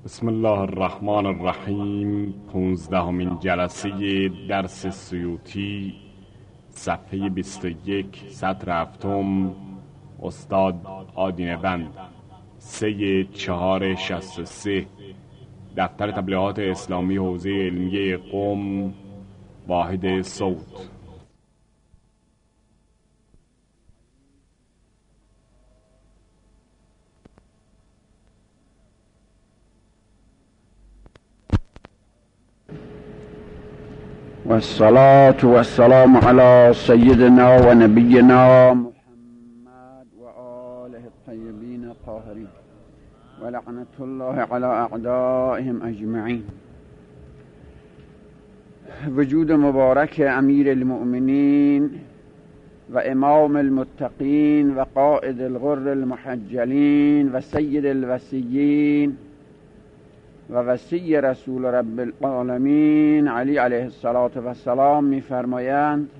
بسم الله الرحمن الرحیم. 15مین جلسه درس سیوطی، صفحه 21، سطر هفتم. استاد آدینه‌وند، 3/4/63. دفتر تبلیغات اسلامی حوزه علمیه قم، واحد صوت. والصلاة والسلام على سيدنا ونبينا محمد وآله الطيبين الطاهرين ولعنة الله على أعدائهم أجمعين. وجود مبارک امیر المؤمنین و امام المتقین و قائد الغر المحجلین و سید الوصیین و وصی رسول رب العالمین علی علیه السلام می‌فرمایند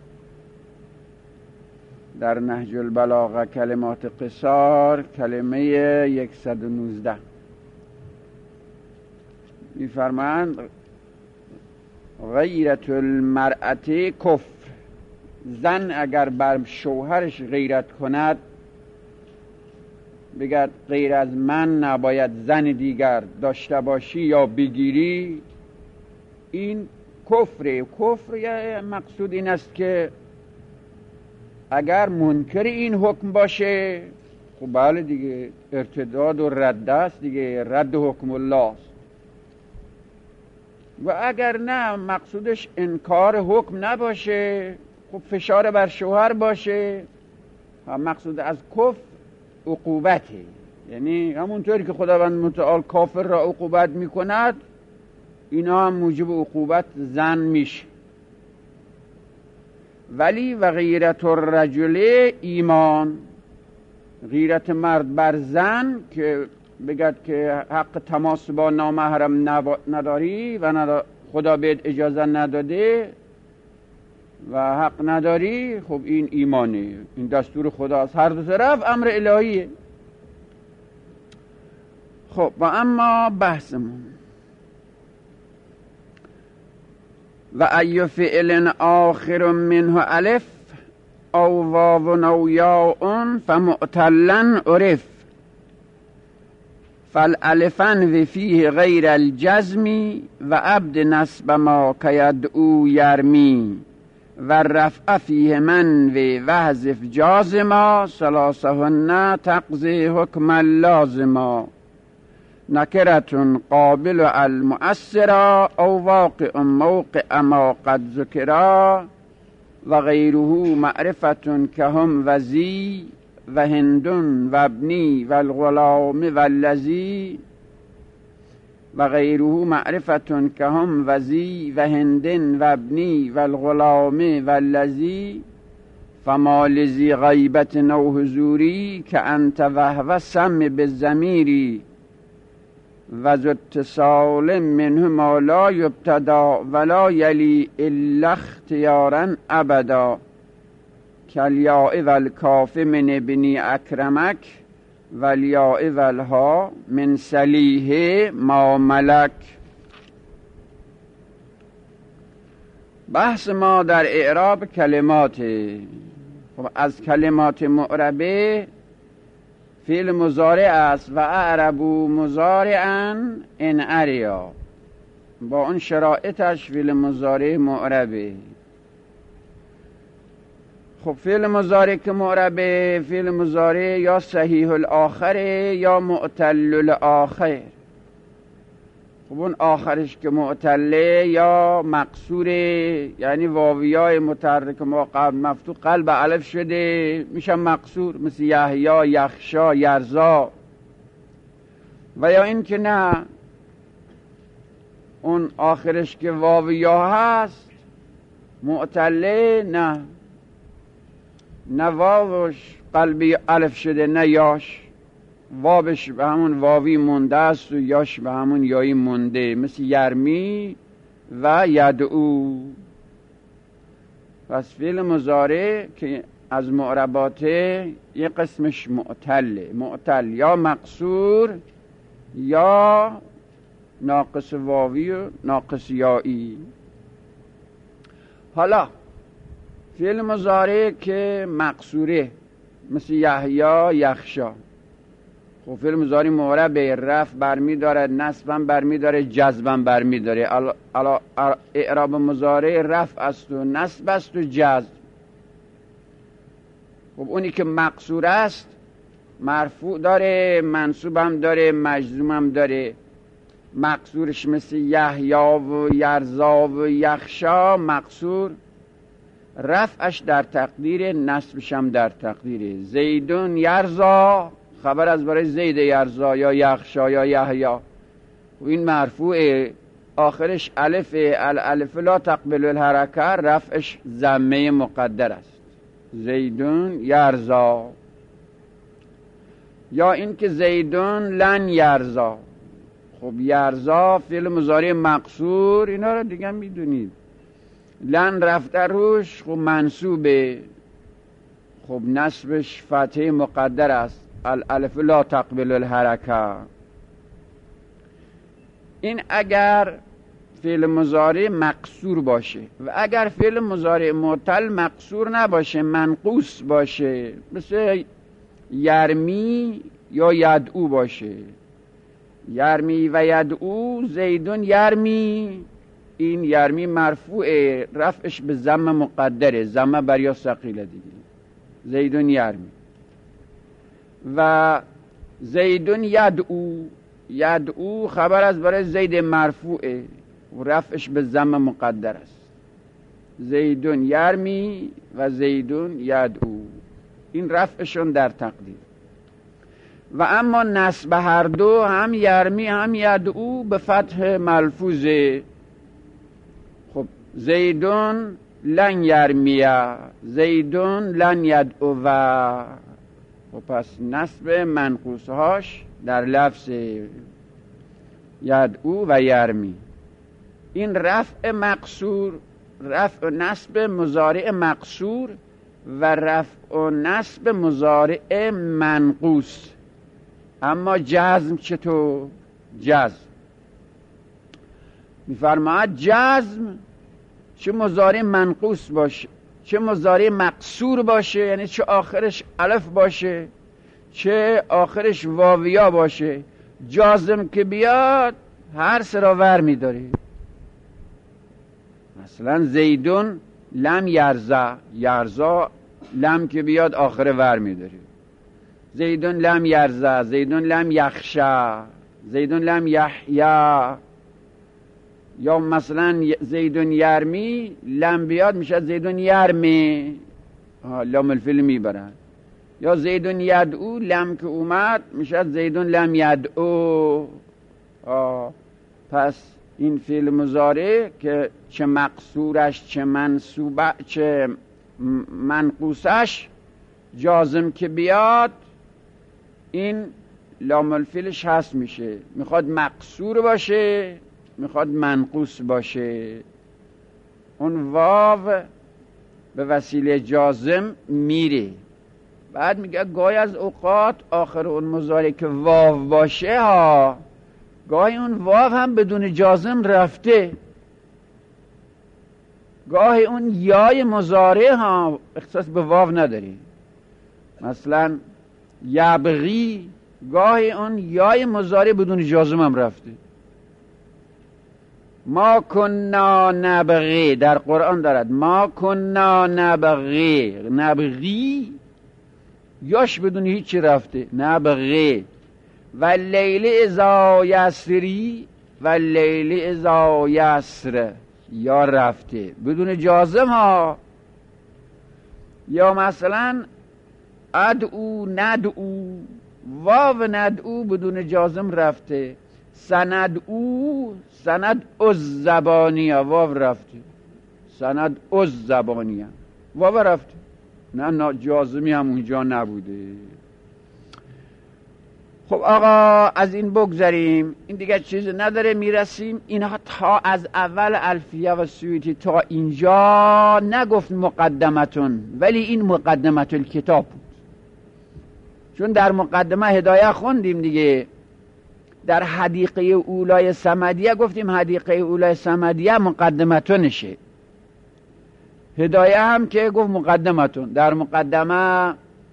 در نهج البلاغه کلمات قصار، کلمه 119 می‌فرمایند غیرت المرأة کفر. زن اگر بر شوهرش غیرت کند، بگد غیر از من نباید زن دیگر داشته باشی یا بگیری، این کفره. کفر یا مقصود این است که اگر منکر این حکم باشه، خب بله دیگه ارتداد و رد است دیگه، رد حکم الله است. و اگر نه مقصودش انکار حکم نباشه، خب فشار بر شوهر باشه، مقصود از کفر عقوبته. یعنی همونطوری که خداوند متعال کافر را عقوبت میکند، اینا هم موجب عقوبت زن میشه. ولی و غیرت الرجل ایمان، غیرت مرد بر زن که بگد که حق تماس با نامحرم نداری و خدا بهت اجازه نداده و حق نداری، خب این ایمانه، این دستور خداست. هر دو طرف امر الهیه. خب و اما بحثمون و ای فعل آخر منه الف او واو او یاء فمعتلا عرف فالالفن و فیه غیر الجزم و عبد نصب ما کیدعو یرمی و رفع فیه من و وحذف جازما ثلاثهن تقضی حکم اللازما نکرتون قابل المؤثرا او واقع موقع ما قد ذکرا و غیره معرفتون که هم وزی و هندون و ابنی و الغلام و اللذی و غیره معرفتون که هم وزی و هندن و ابنی و الغلام و اللذی فما لذی غیبت نو حضوری که انت وهو سم بالضمیری و ذو اتصال منه ما لا یبتدا ولا یلی الا اختیارا ابدا کالیاء و الکاف من ابنی اکرمک ولیاء و الها من سلیه ما ملک. بحث ما در اعراب کلمات. خب از کلمات معربه فعل مضارع است و اعربو مضارعا ان اریا، با اون شرایطش فعل مضارع معربه. خب فعل مضارع که معربه، فعل مضارع یا صحیح الاخره یا معتل الاخر. خب اون آخرش که معتله یا مقصوره، یعنی واویای متحرک ما قبل مفتوح قلب الف شده میشه مقصور، مثل یحیی، یخشا، یرزا. و یا این که نه، اون آخرش که واویا هست معتله، نه واوش قلبی الف شده نه یاش، وابش به همون واوی مونده است و یاش به همون یایی مونده، مثل یرمی و یدعو. پس فعل مضارع که از معرباته یه قسمش معتل یا مقصور یا ناقص واوی و ناقص یایی. حالا فعل مضارع که مقصوره مثل یحیی یخشا، خب فعل مضارع معرب رفع برمی داره، نصب برمی داره، جزم برمی داره. اعراب مضارع رفع است و نصب است و جزم. خب اونی که مقصور است مرفوع داره، منصوب هم داره، مجزوم هم داره. مقصورش مثل یحیی و یرزا و یخشا مقصور رفعش در تقدیر، نصبش هم در تقدیره. زیدون یرزا خبر از برای زید یرزا یا یخشا یا یحیی، این مرفوع آخرش الف، الالف لا تقبل الحرکه، رفعش ضمه مقدر است. زیدون یرزا. یا این که زیدون لن یرزا، خب یرزا فعل مضارع مقصور، اینا رو دیگه میدونید. لن رفته روش، خب منصوبه، خب نصبش فتحه مقدر است، الالف لا تقبل الحرکه. این اگر فعل مضارع مقصور باشه، و اگر فعل مضارع معتل مقصور نباشه، منقوص باشه، مثل یرمی یا یدعو باشه. یرمی و یدعو، زیدون یرمی، این یرمی مرفوع رفعش به ضم مقدره، ضم بر یا ثقیله دیگه. زیدون یرمی. و زیدون یدعو، یدعو خبر از برای زید مرفوعه و رفعش به ضم مقدر است. زیدون یرمی و زیدون یدعو، این رفعشون در تقدیر. و اما نصب هر دو، هم یرمی هم یدعو، به فتح ملفوظه. خب زیدون لن یرمیه، زیدون لن یدعو. خب پس نصب منقوصهاش در لفظ یدعو و یرمی. این رفع مقصور، رفع نصب مضارع مقصور و رفع و نصب مضارع منقوص. اما جزم چطور؟ جزم میفرماید جزم چه مضارع منقوص باشه، چه مضارع مقصور باشه، یعنی چه آخرش الف باشه چه آخرش واویا باشه، جازم که بیاد هر سه را ور می‌داره. مثلا زیدون لم یرزا، یرزا لم که بیاد آخر ور می‌داره. زیدون لم یرزا، زیدون لم یخشا، زیدون لم یحیا. یا مثلا زیدون یرمی، لم بیاد میشه زیدون یرمی، لام الفعل میبرن. یا زیدون یدعو، لم که اومد میشه زیدون لم یدعو. پس این فعل مضارع که چه مقصورش چه منصوبه چه منقوصش جازم که بیاد این لام الفعلش هست میشه، میخواد مقصور باشه میخواد منقوص باشه. اون واو به وسیله جازم میره. بعد میگه گاهی از اوقات آخر اون مضارع که واو باشه ها، گاهی اون واو هم بدون جازم رفته، گاهی اون یای مضارع ها اختصاص به واو نداره. مثلا یبغی، گاهی اون یای مضارع بدون جازم هم رفته. ما کنا نبغی در قرآن دارد، ما کنا نبغی، نبغی یاش بدون هیچی رفته، نبغی. و لیل اذا یسری، و لیل اذا یسر، یا رفته بدون جازم ها. یا مثلا ادعو ندعو، واو ندعو بدون جازم رفته. سندعو، سند از زبانیه، واو رفته. سند از زبانیه، واو رفته، نه جازمی هم اونجا نبوده. خب آقا از این بگذاریم، این دیگه چیز نداره. میرسیم اینها تا از اول الفیه و سیوطی تا اینجا نگفت مقدمتون، ولی این مقدمت الکتاب بود. چون در مقدمه هدایه خوندیم دیگه، در حدیقه اولای صمدیه گفتیم حدیقه اولای صمدیه مقدمتونشه. هدایه هم که گفت مقدمتون، در مقدمه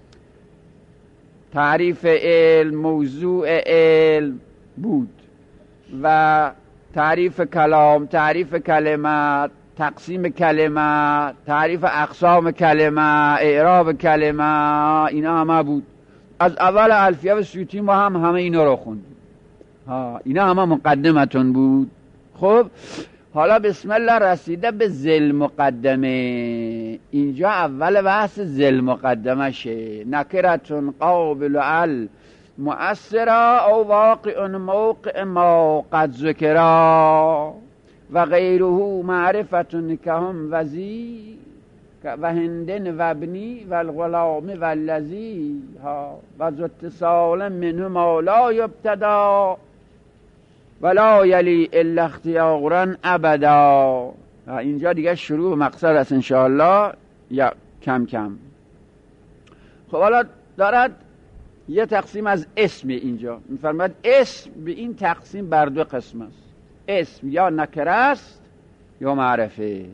تعریف علم، موضوع علم بود و تعریف کلام، تعریف کلمه، تقسیم کلمه، تعریف اقسام کلمه، اعراب کلمه، اینا همه بود. از اول الفیه و سیوطی ما همه اینا رو خوندیم. اینا همه مقدمتون بود. خب حالا بسم الله رسیده به ذل مقدمه. اینجا اول بحث ذل مقدمه شه. نکرتون قابل ال مؤثرا او واقع موقع ما قد ذکرا و غیره معرفتون که هم وزی و هندن و ابنی و الغلام و اللذی و اتصال منه ما لا یبتدا ولا یلی الا اختیارا ابدا. اینجا دیگه شروع مقصد است انشاءالله یا کم کم. خب حالا دارد یه تقسیم از اسم اینجا میفرماید اسم به این تقسیم بر دو قسم است. اسم یا نکره است یا معرفه.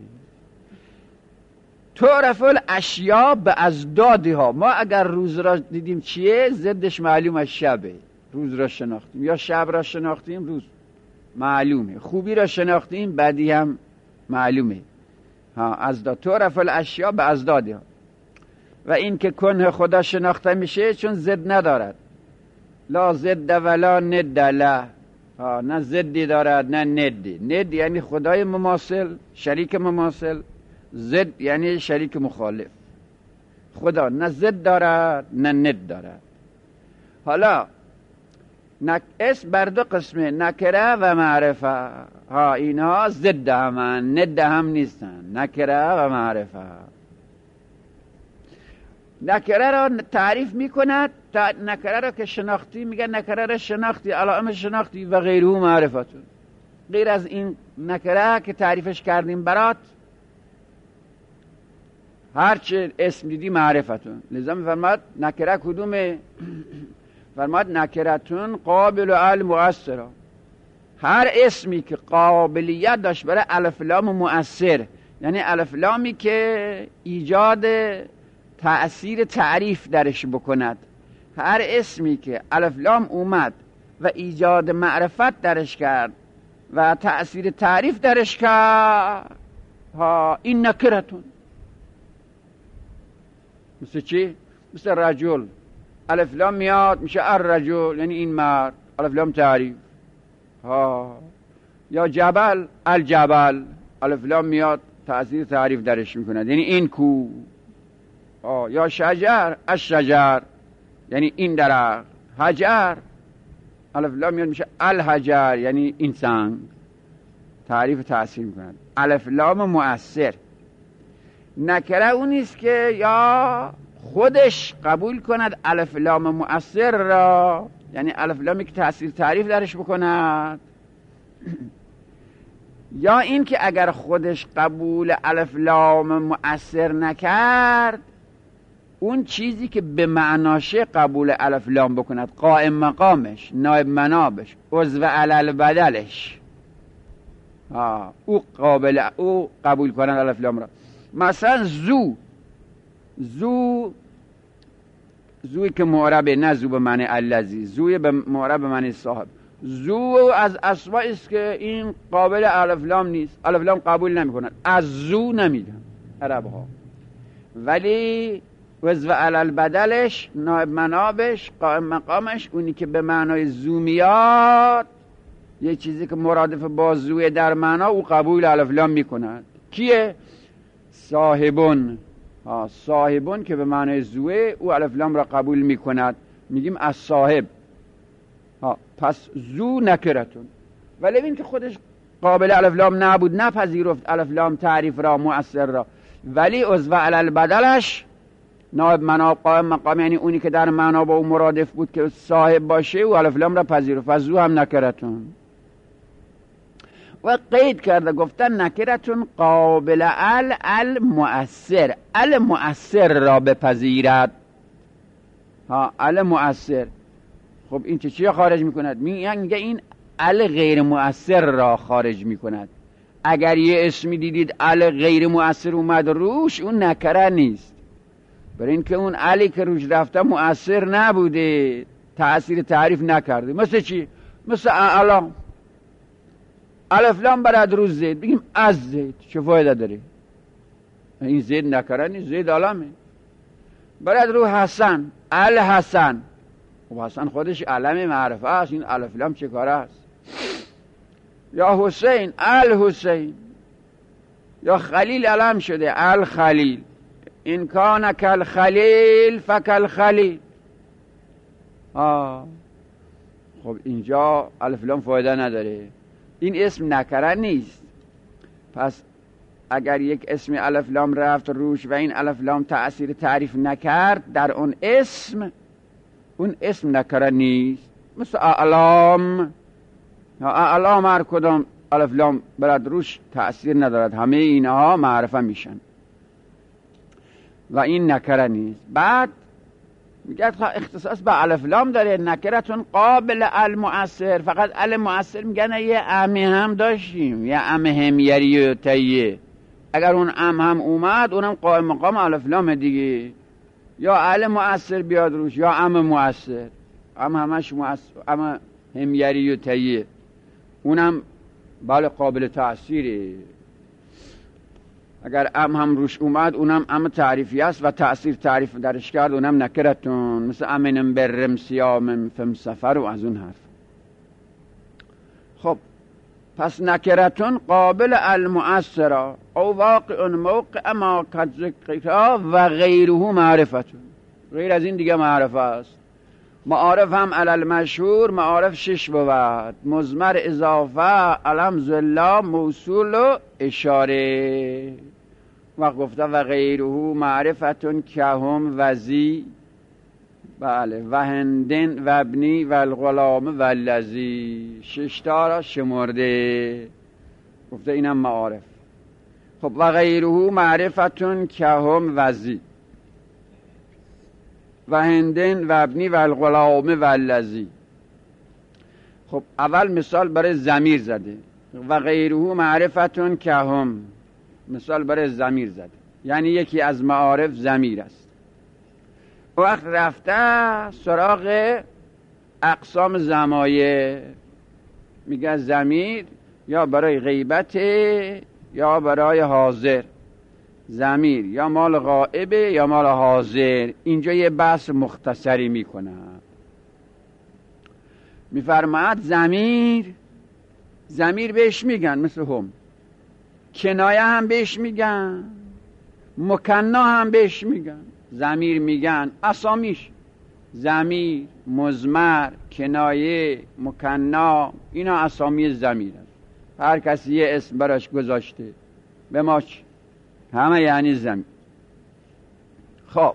تعرف الاشیاء بازدادها. ما اگر روز را دیدیم چیه ضدش معلوم از شبه. روز را شناختیم یا شب را شناختیم روز معلومه. خوبی را شناختیم بدی هم معلومه. ازداد. تعرف الاشیاء بازدادها. و این که کنه خدا شناخته میشه چون ضد ندارد. لا ضد ولا ند له. نه ضدی دارد نه ندی. ند یعنی خدای مماثل، شریک مماثل. ضد یعنی شریک مخالف. خدا نه ضد دارد نه ند دارد. حالا اسم بر دو قسمه، نکره و معرفه. اینها ضد همن، ند هم نیستن. نکره و معرفه. نکره را تعریف میکند. نکره را که شناختی میگه نکره را شناختی، علائم شناختی و غیره معرفتون. غیر از این نکره که تعریفش کردیم برات هرچه اسم دیدی معرفتون. لذا میفرماد نکره کدومه؟ فرماد نکرتون قابل المؤثر. هر اسمی که قابلیت داشت برای الف لام مؤثر، یعنی الف لامی که ایجاد تأثیر تعریف درش بکند. هر اسمی که الف لام اومد و ایجاد معرفت درش کرد و تأثیر تعریف درش کرد، این نکرتون. مثل چی؟ مثل رجل. الف لام میاد میشه الرجل یعنی این مرد، الف لام تعریف. یا جبل، الجبل، الف لام میاد تأثیر تعریف درش میکند یعنی این کو. یا شجر، الشجر یعنی این درخت. حجر، الف لام میاد میشه الحجر یعنی این سنگ. تعریف تأثیر میکند. الف لام مؤثر. نکره اونیست که یا خودش قبول کند الف لام مؤثر را، یعنی الف لامی که تأثیر تعریف درش بکند، یا این که اگر خودش قبول الف لام مؤثر نکرد اون چیزی که به معناشه قبول الف لام بکند، قائم مقامش، نائب منابش، عضو علل بدلش، او قبول کند الف لام را. مثلا زوی که معربه، نه زو به معنی الذی، زوی به معرب به معنی صاحب. زو از اسماء است که این قابل الف لام نیست، الف لام قبول نمی کند. از زو نمیگن عرب ها، ولی وضع علل بدلش، نائب منابش، قائم مقامش، اونی که به معنای زو میاد، یه چیزی که مرادف با زوی در معنا، او قبول الف لام میکند. کیه؟ صاحبون. صاحبون که به معنای زوه، او الف لام را قبول میکند، میگیم از صاحب. پس زو نکرتون. ولی این که خودش قابل الف لام نبود، نپذیرفت الف لام تعریف را، مؤثر را، ولی عضو علل بدلش، نائب مناب، قائم مقام، یعنی اونی که در معنا با او مرادف بود که صاحب باشه، او الف لام را پذیرفت. از زو هم نکرتون. و قید کرده گفتن نکرتون قابل المؤثر، المؤثر را بپذیرد. المؤثر. خب این چی خارج میکند؟ میگه این ال غیر مؤثر را خارج میکند. اگر یه اسمی دیدید ال غیر مؤثر اومد روش، اون نکره نیست، برای اینکه اون الی که روش رفته مؤثر نبوده، تأثیر تعریف نکرده. مثل چی؟ مثل اعلام. الف لام برد رو زید، بگیم از زید، چه فایده داره؟ این زید نکره نیست، زید علامه. برد رو حسن، الحسن، خب حسن خودش علم معرفه است، این الف لام چه کاره است؟ یا حسین، الحسین. یا خلیل علم شده، الخلیل. این کان کل خلیل فکل خلیل. خب اینجا الف لام فایده نداره، این اسم نکره نیست. پس اگر یک اسم الف لام رفت روش و این الف لام تأثیر تعریف نکرد در اون اسم نکره نیست. مثل اعلام. اعلام هر کدام الف لام برد روش تأثیر ندارد، همه اینها معرفه میشن و این نکره نیست. بعد میگه اختصاص به الف لام داره، نکرتون قابل المؤثر. فقط المؤثر میگن یه امی هم داشتیم، یه ام همیری و تیه. اگر اون ام هم اومد اونم قائم مقام الف لام دیگه. یا المؤثر بیاد روش یا ام مؤثر. ام همش مؤثر، ام همیری و تیه، اونم بله قابل تأثیره. اگر ام هم روش اومد اونم ام تعریفی است و تأثیر تعریف درش کرد، اونم نکرتون. مثل امنم برم سیامم فم سفر و از اون حرف. خب پس نکرتون قابل المؤثرا او واقع موقع ما قد ذکرها و غیره معرفتون. غیر از این دیگه معرفه است. معارف هم علل مشهور معارف 6 بود. مضمر، اضافه، علم، ذلا، موصول و اشاره. و گفته و غیره معرفتون که هم وزی، بله، و هندن و ابنی و الغلام و اللذی. 6 تا را شمرده، گفته اینم معارف. خب و غیره معرفتون که هم وزی و هندن و ابنی و الغلام و اللذی. خب اول مثال برای ضمیر زده، و غیره معرفتون که هم، مثال برای ضمیر زده، یعنی یکی از معارف ضمیر است. وقت رفته سراغ اقسام ضمایر، میگه ضمیر یا برای غیبت یا برای حاضر. ضمیر یا مال غائبه یا مال حاضر. اینجا یه بحث مختصری میکنه. میفرماید ضمیر بهش میگن مثل هم، کنایه هم بهش میگن، مکنا هم بهش میگن. ضمیر میگن اسامیش، ضمیر، مضمر، کنایه، مکنا، اینا اسامی ضمیر است. هر کسی یه اسم براش گذاشته، به ما چی؟ همه یعنی ضمیر. خب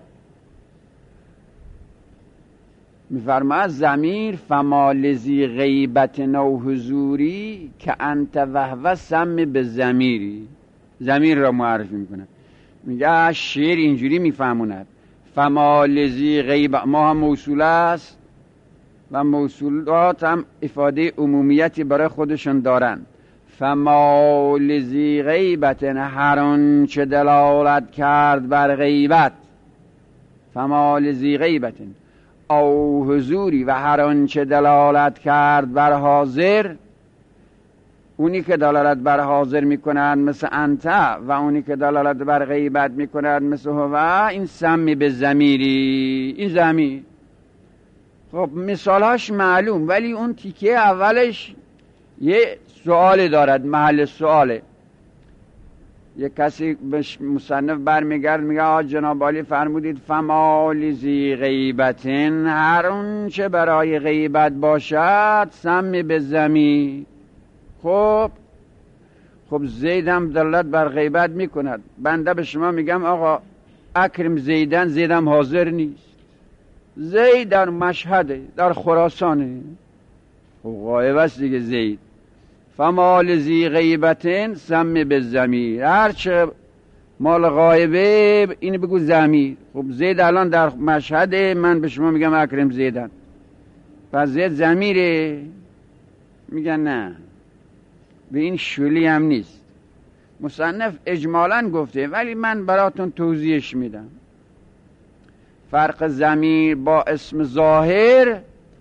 میفرماید ضمیر فما لذی غیبت نو حضوری که انت وهو سم به ضمیری. ضمیر را معرفی میکنه. میگه شعر اینجوری میفهموند فما لذی غیبت، ما هم موصول است و موصولات هم افاده عمومیتی برای خودشون دارن. فما لذی غیبت، هر آن چه دلالت کرد بر غیبت. فما لذی غیبت او حضوری، و هر آن چه دلالت کرد بر حاضر. اونی که دلالت بر حاضر میکنند مثل انت، و اونی که دلالت بر غیبت میکنند مثل هو، این سمی به ضمیری، این ضمیر. خب مثالهاش معلوم، ولی اون تیکه اولش یه سوال دارد، محل سواله. یک کسی به مصنف برمیگرد میگه جناب عالی فرمودید فما لذی غیبتن، هر اون چه برای غیبت باشد سمی به ضمیر. خب زید هم دلالت بر غیبت میکند. بنده به شما میگم آقا اکرم زیدن، زیدم حاضر نیست، زید در مشهده، در خراسانه، خب غایب است دیگه زید. فما لذی غیبتن سمی به ضمیر، هر چه مال غایبه این بگو ضمیر. خب زید الان در مشهده، من به شما میگم اکرم زیدن. وضعیت ضمیره؟ میگن نه، به این شولی هم نیست. مصنف اجمالاً گفته ولی من براتون توضیحش میدم. فرق ضمیر با اسم ظاهر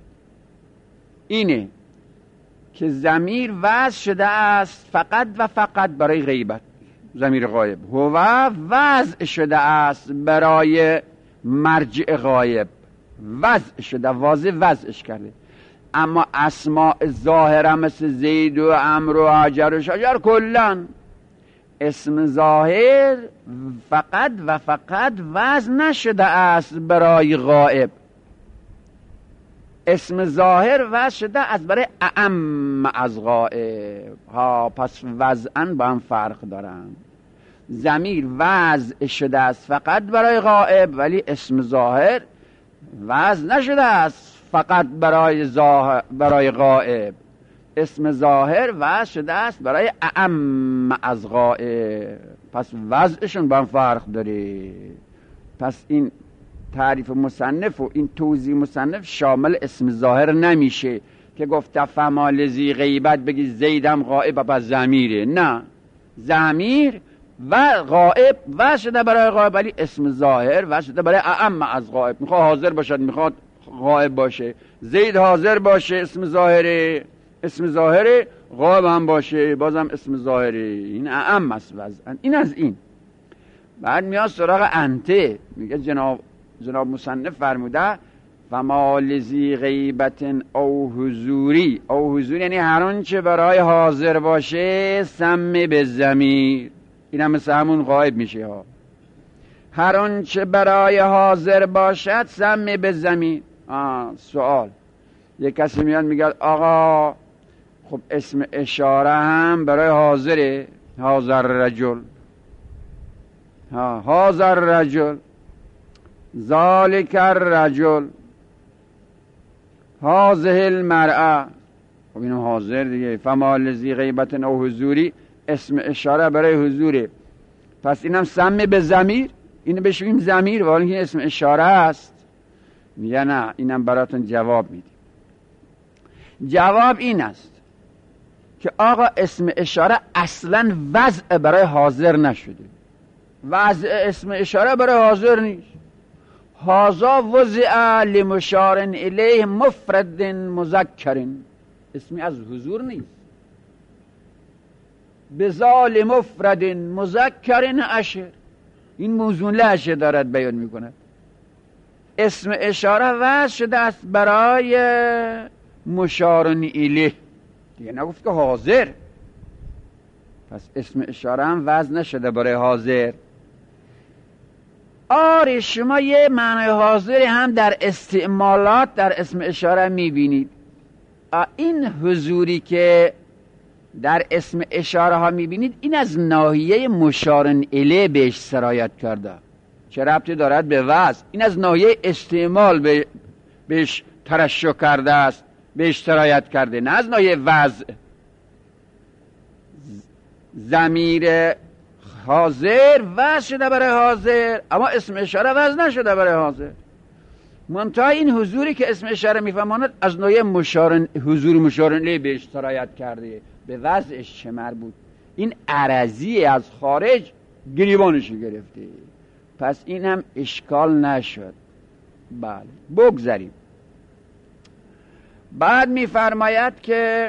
اینه که ضمیر وضع شده است فقط و فقط برای غیبت، ضمیر غایب. هو وضع شده است برای مرجع غایب، وضع شده، واضح وضعش کرده. اما اسماء ظاهره مثل زید و عمرو و حجر و شجر کلن اسم ظاهر فقط و فقط وضع نشده است برای غائب. اسم ظاهر وضع شده است برای اعم از غائب ها، پس وضعاً با هم فرق دارن. ضمیر وضع شده است فقط برای غائب، ولی اسم ظاهر وضع نشده است فقط برای غائب. اسم ظاهر وضع شده است برای اعم از غائب، پس وضعشون با هم فرق داره. پس این تعریف مصنف و این توضیح مصنف شامل اسم ظاهر نمیشه که گفت فما لذی غیبت بگی زیدم غائب پس ضمیره. نه، ضمیر و غائب وضع شده برای غائب، ولی اسم ظاهر وضع شده برای اعم از غائب. میخواد حاضر باشد، میخواد غائب باشه. زید حاضر باشه اسم ظاهره، اسم ظاهره غائب هم باشه بازم اسم ظاهره. این اعم است وضعاً. این از این. بعد میاد سراغ انته، میگه جناب مصنف فرموده فما لذی غیبت او حضوری. او حضوری یعنی هر آنچه برای حاضر باشه سم به ضمیر، این هم مثل همون غایب میشه ها. هر آنچه برای حاضر باشد سم به ضمیر. سوال، یک کسی میاد میگه آقا خب اسم اشاره هم برای حاضره، حاضر رجل، حاضر رجل، ذالک الرجل، هذه المرأة. خب اینم حاضر دیگه. فما لذی غیبت او حضوری اسم اشاره برای حضوره، پس اینم سم به ضمیر، اینو بهش میگیم ضمیر ولی این اسم اشاره است. میگه نه، اینم براتون جواب میدیم. جواب این است که آقا اسم اشاره اصلا وضع برای حاضر نشده، وضع اسم اشاره برای حاضر نیست. هازا وضع لمشار الیه مفرد مذکر، اسمی از حضور نیست. بذال مفرد مذکر اشر، این موزون لحشه دارد بیان میکند. اسم اشاره وضع شده است برای مشار الیه، دیگه نگفت که حاضر. پس اسم اشاره هم وضع نشده برای حاضر. آره شما یه معنی حاضر هم در استعمالات در اسم اشاره میبینید. این حضوری که در اسم اشاره ها میبینید این از ناحیه مشار الیه بهش سرایت کرده. چه ربطی دارد به وضع؟ این از ناحیه استعمال بهش ترشح کرده است، بهش سرایت کرده، نه از ناحیه وضع. ضمیر حاضر وضع شده برای حاضر، اما اسم اشاره وضع نشده برای حاضر. منتها این حضوری که اسم اشاره میفهماند از نوع حضور مشار الیه بهش سرایت کرده، به وضعش چه مربوط؟ این عرضی از خارج گریبانش گرفته، پس این هم اشکال نشد. بله بگذاریم. بعد میفرماید که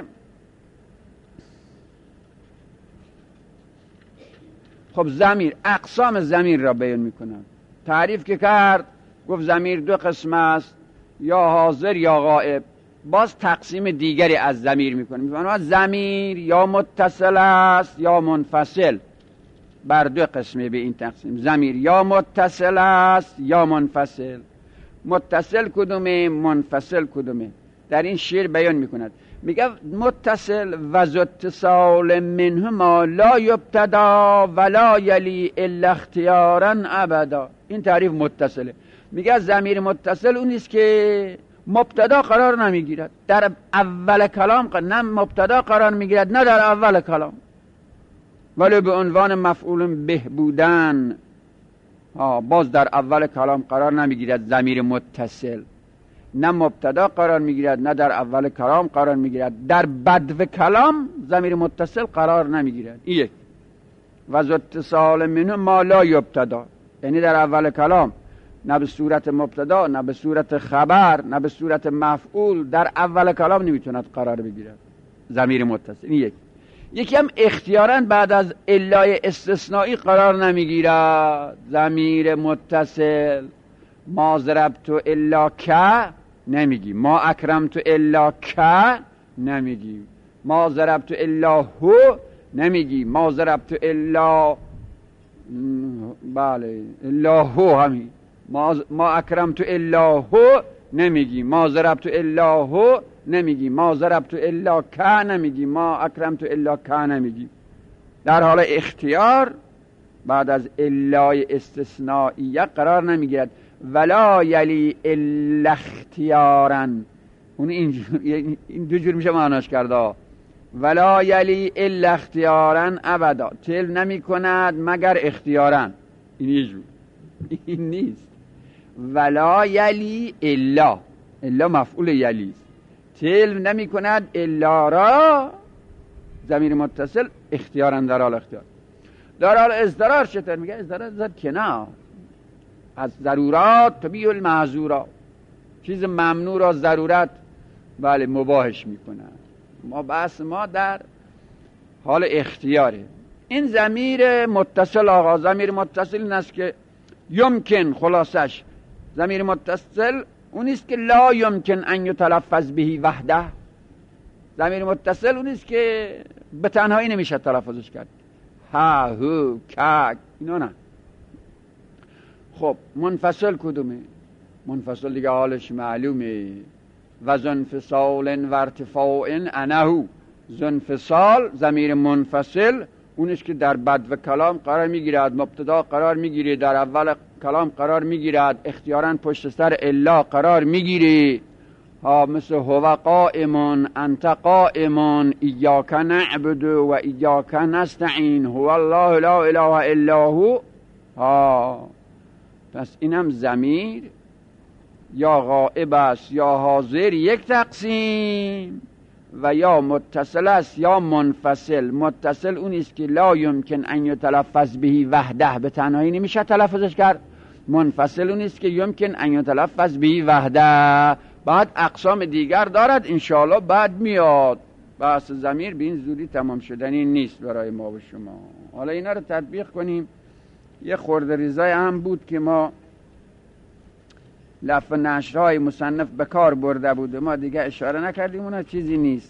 خب ضمیر، اقسام ضمیر را بیان میکنم. تعریف که کرد گفت ضمیر دو قسم است، یا حاضر یا غائب. باز تقسیم دیگری از ضمیر میکنه، میفرماید ضمیر یا متصل است یا منفصل. بر دو قسمه به این تقسیم، ضمیر یا متصل است یا منفصل. متصل کدومه، منفصل کدومه؟ در این شعر بیان میکند، میگه متصل و ذو اتصال منهما لا یبتدا ولا یلی الا اختیارا ابدا. این تعریف متصله. میگه ضمیر متصل اون نیست که مبتدا قرار نمیگیرد در اول کلام، نه مبتدا قرار میگیرد نه در اول کلام، ولی به عنوان مفعول به بودن باز در اول کلام قرار نمیگیرد. ضمیر متصل نه مبتدا قرار میگیرد نه در اول کلام قرار میگیرد. در بدو کلام ضمیر متصل قرار نمیگیرد. این یک. و ذو اتصال منه ما لا یبتدا، یعنی در اول کلام نه به صورت مبتدا نه به صورت خبر نه به صورت مفعول در اول کلام نمیتوند قرار بگیرد ضمیر متصل. این یک. یکی هم اختیاراً بعد از علای استثنایی قرار نمیگیرد. ضمیر متصل ما ضربت الا که نمیگی، ما اکرمت الا که نمیگی، ما ضربت الا هو نمیگی، ما ضربت الا بله الا هو همین، ما اکرمت الا هو نمیگی، ما ضربت الا هو نمیگی، ما ضربت الا که نمیگی، ما اکرمت الا که نمیگی. در حال اختیار بعد از علای استثنائیه قرار نمیگیرد. ولا یلی الا اختیارا، اون این دو جور میشه معناش کرده. ولا یلی الا اختیارا ابدا، تل نمی کند مگر اختیارا. این یه جور، این نیست. ولا یلی الا، الا مفعول یلی است. تل نمی کند الا را ضمیر متصل اختیارا در حال اختیار. در حال اضطرار چطور میگه؟ اضطرار زد کنار از ضرورات تبیح المحظورات، چیز ممنوع را ضرورت بله مباحش میکنه. ما بحث ما در حال اختیاره. این ضمیر متصل آقا، ضمیر متصل این است که یمکن، خلاصش ضمیر متصل اون است که لا یمکن ان یتلفظ به وحده. ضمیر متصل اون است که به تنهایی نمیشه تلفظش کرد. ها هو که اینا نه. خب منفصل کدومه؟ منفصل دیگه حالش معلومه. و زنفصال و ارتفاع انهو. زنفصال ضمیر منفصل اونش که در بدو کلام قرار میگیرد، مبتدا قرار میگیره، در اول کلام قرار میگیرد، اختیاراً پشت سر الا قرار میگیره. ها مثل هو قائم انت قائم ایاک نعبد و ایاک نستعین هو الله لا اله الا هو. ها پس اینم ضمیر یا غائب است یا حاضر یک تقسیم، و یا متصل است یا منفصل. متصل اون است که لا یمکن ان یتلفظ به وحده، به تنهایی نمیشه تلفظش کرد. منفصل اون است که یمکن ان یتلفظ به وحده. بعد اقسام دیگر دارد انشاءالله بعد میاد. بحث ضمیر به این زودی تمام شدنی نیست برای ما و شما. حالا اینا رو تطبیق کنیم. یه خورده ریزای هم بود که ما لفظ نشرهای مصنف به کار برده بود، ما دیگه اشاره نکردیم، اونا چیزی نیست،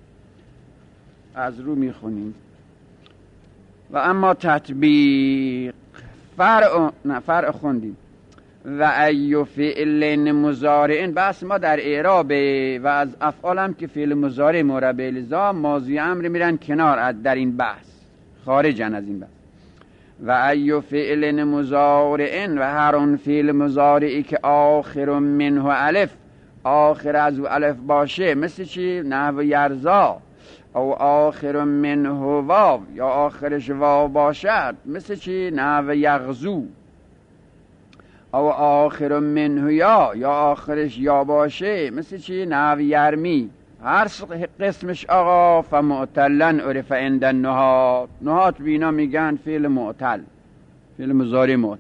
از رو میخونیم. و اما تطبیق فرع خوندیم. و ای فعل مضارع، بس ما در اعراب و از افعال هم که فعل مضارع مربع لذا ماضی امر میرن کنار در این بحث، خارجن از این بحث. و ای فعل مضارع، و هر اون فعل مضارعی که آخر منه الف، آخر از او الف باشه، مثل چی؟ نحو یرزا. او آخر منه واو، یا آخرش واو باشد، مثل چی؟ نحو یغزو. او آخر منه یا آخرش یا باشه، مثل چی؟ نحو یرمی. هر قسمش آقا فمعتلن عرف عند النحات، نحات بینا میگن فعل معتل، فعل مضارع معتل.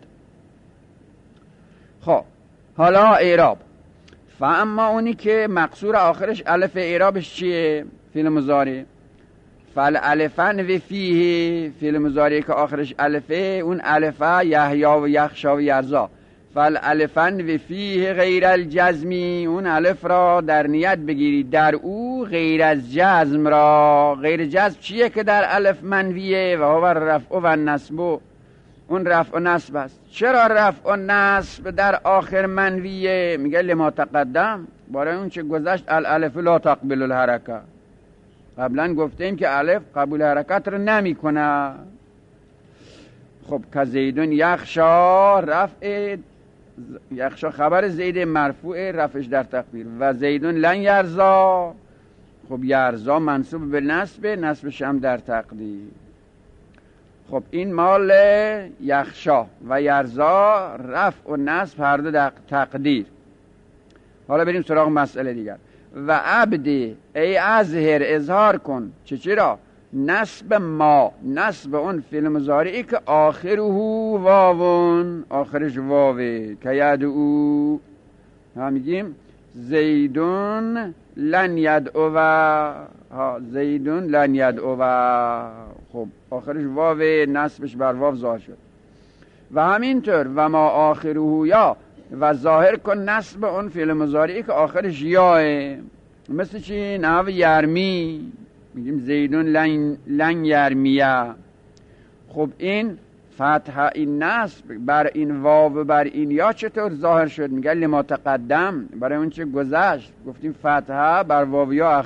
خب حالا اعراب. فاما اونی که مقصور آخرش الف، اعرابش چیه؟ فعل مضارع. فالالفن و فیه، فعل مضارع که آخرش الفه، اون الفه یحیا و یخشا و یرزا. فالالفن و فیه غیر الجزمی، اون الف را در نیت بگیرید در او غیر از جزم را. غیر جزم چیه که در الف منویه؟ و هو رفع و نصب، اون رفع و نصب است. چرا رفع و نصب در آخر منویه؟ میگه لما تقدم، برای اون چه گذشت. الالف لا تقبل الحرکه، قبلا گفتیم که الف قبول حرکت رو نمی کنه. خب که زیدون یخشا، رفع یخشا خبر زید مرفوع، رفعش در تقدیر. و زیدون لن یرزا، خب یرزا منصوب به نصب، نصبش هم در تقدیر. خب این مال یخشا و یرزا، رفع و نصب هر دو در تقدیر. حالا بریم سراغ مسئله دیگر. و عبدی ای اظهر اظهار کن چی را؟ نسب ما، نسب اون فعل مضارعی که آخره واون، آخرش واوه، که یدعو. ها میگیم زیدون لن یدعو، زیدون لن یدعو. خب آخرش واوه، نسبش بر واو ظاهر شد. و همینطور و ما آخره یا، و ظاهر کن نسب اون فعل مضارعی که آخرش یاه. مثل چی؟ نحو یرمی، میگیم زیدون لن یرمیه. خب این فتحه، این نسب بر این واو بر این یا چطور ظاهر شد؟ میگه لما تقدم، برای اون چه گذشت گفتیم فتحه بر واو یا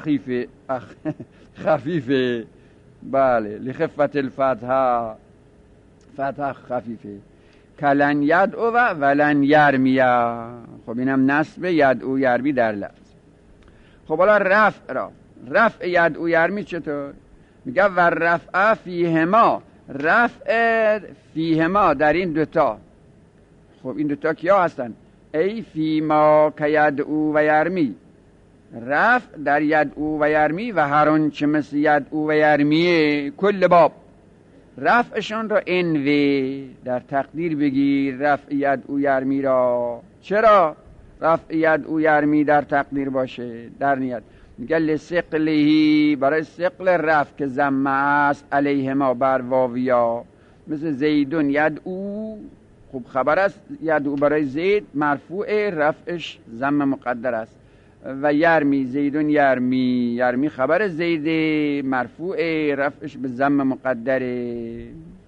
خفیفه. بله، لخفت الفتحه، فتحه خفیفه. کلن یدعو و لن یرمیه. خب اینم نسب یدعو یرمی در لفظ. خب حالا رفع را، رفع یدعو یرمی چطور؟ میگه و رفع فیهما، رفع فیهما در این دوتا. خب این دوتا کیا هستن؟ ای فیما که یدعو و یرمی، رفع در یدعو و یرمی و هر آنچه مثل یدعو و یرمیه، کل باب رفعشان را انوی در تقدیر بگیر. رفع یدعو یرمی را چرا رفع یدعو یرمی در تقدیر باشه؟ در نیت میگه لثقلهی، برای ثقل رفع که ضمه است علیهما بر واویا، مثل زیدون یدعو. خب خبر است یدعو برای زید مرفوع، رفعش ضمه مقدر است. و یرمی زیدون یرمی، یرمی خبر زید مرفوع، رفعش به ضمه مقدره.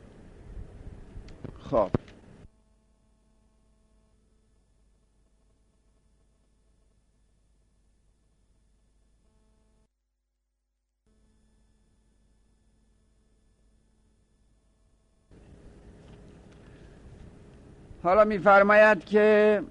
خب حالا میفرماید که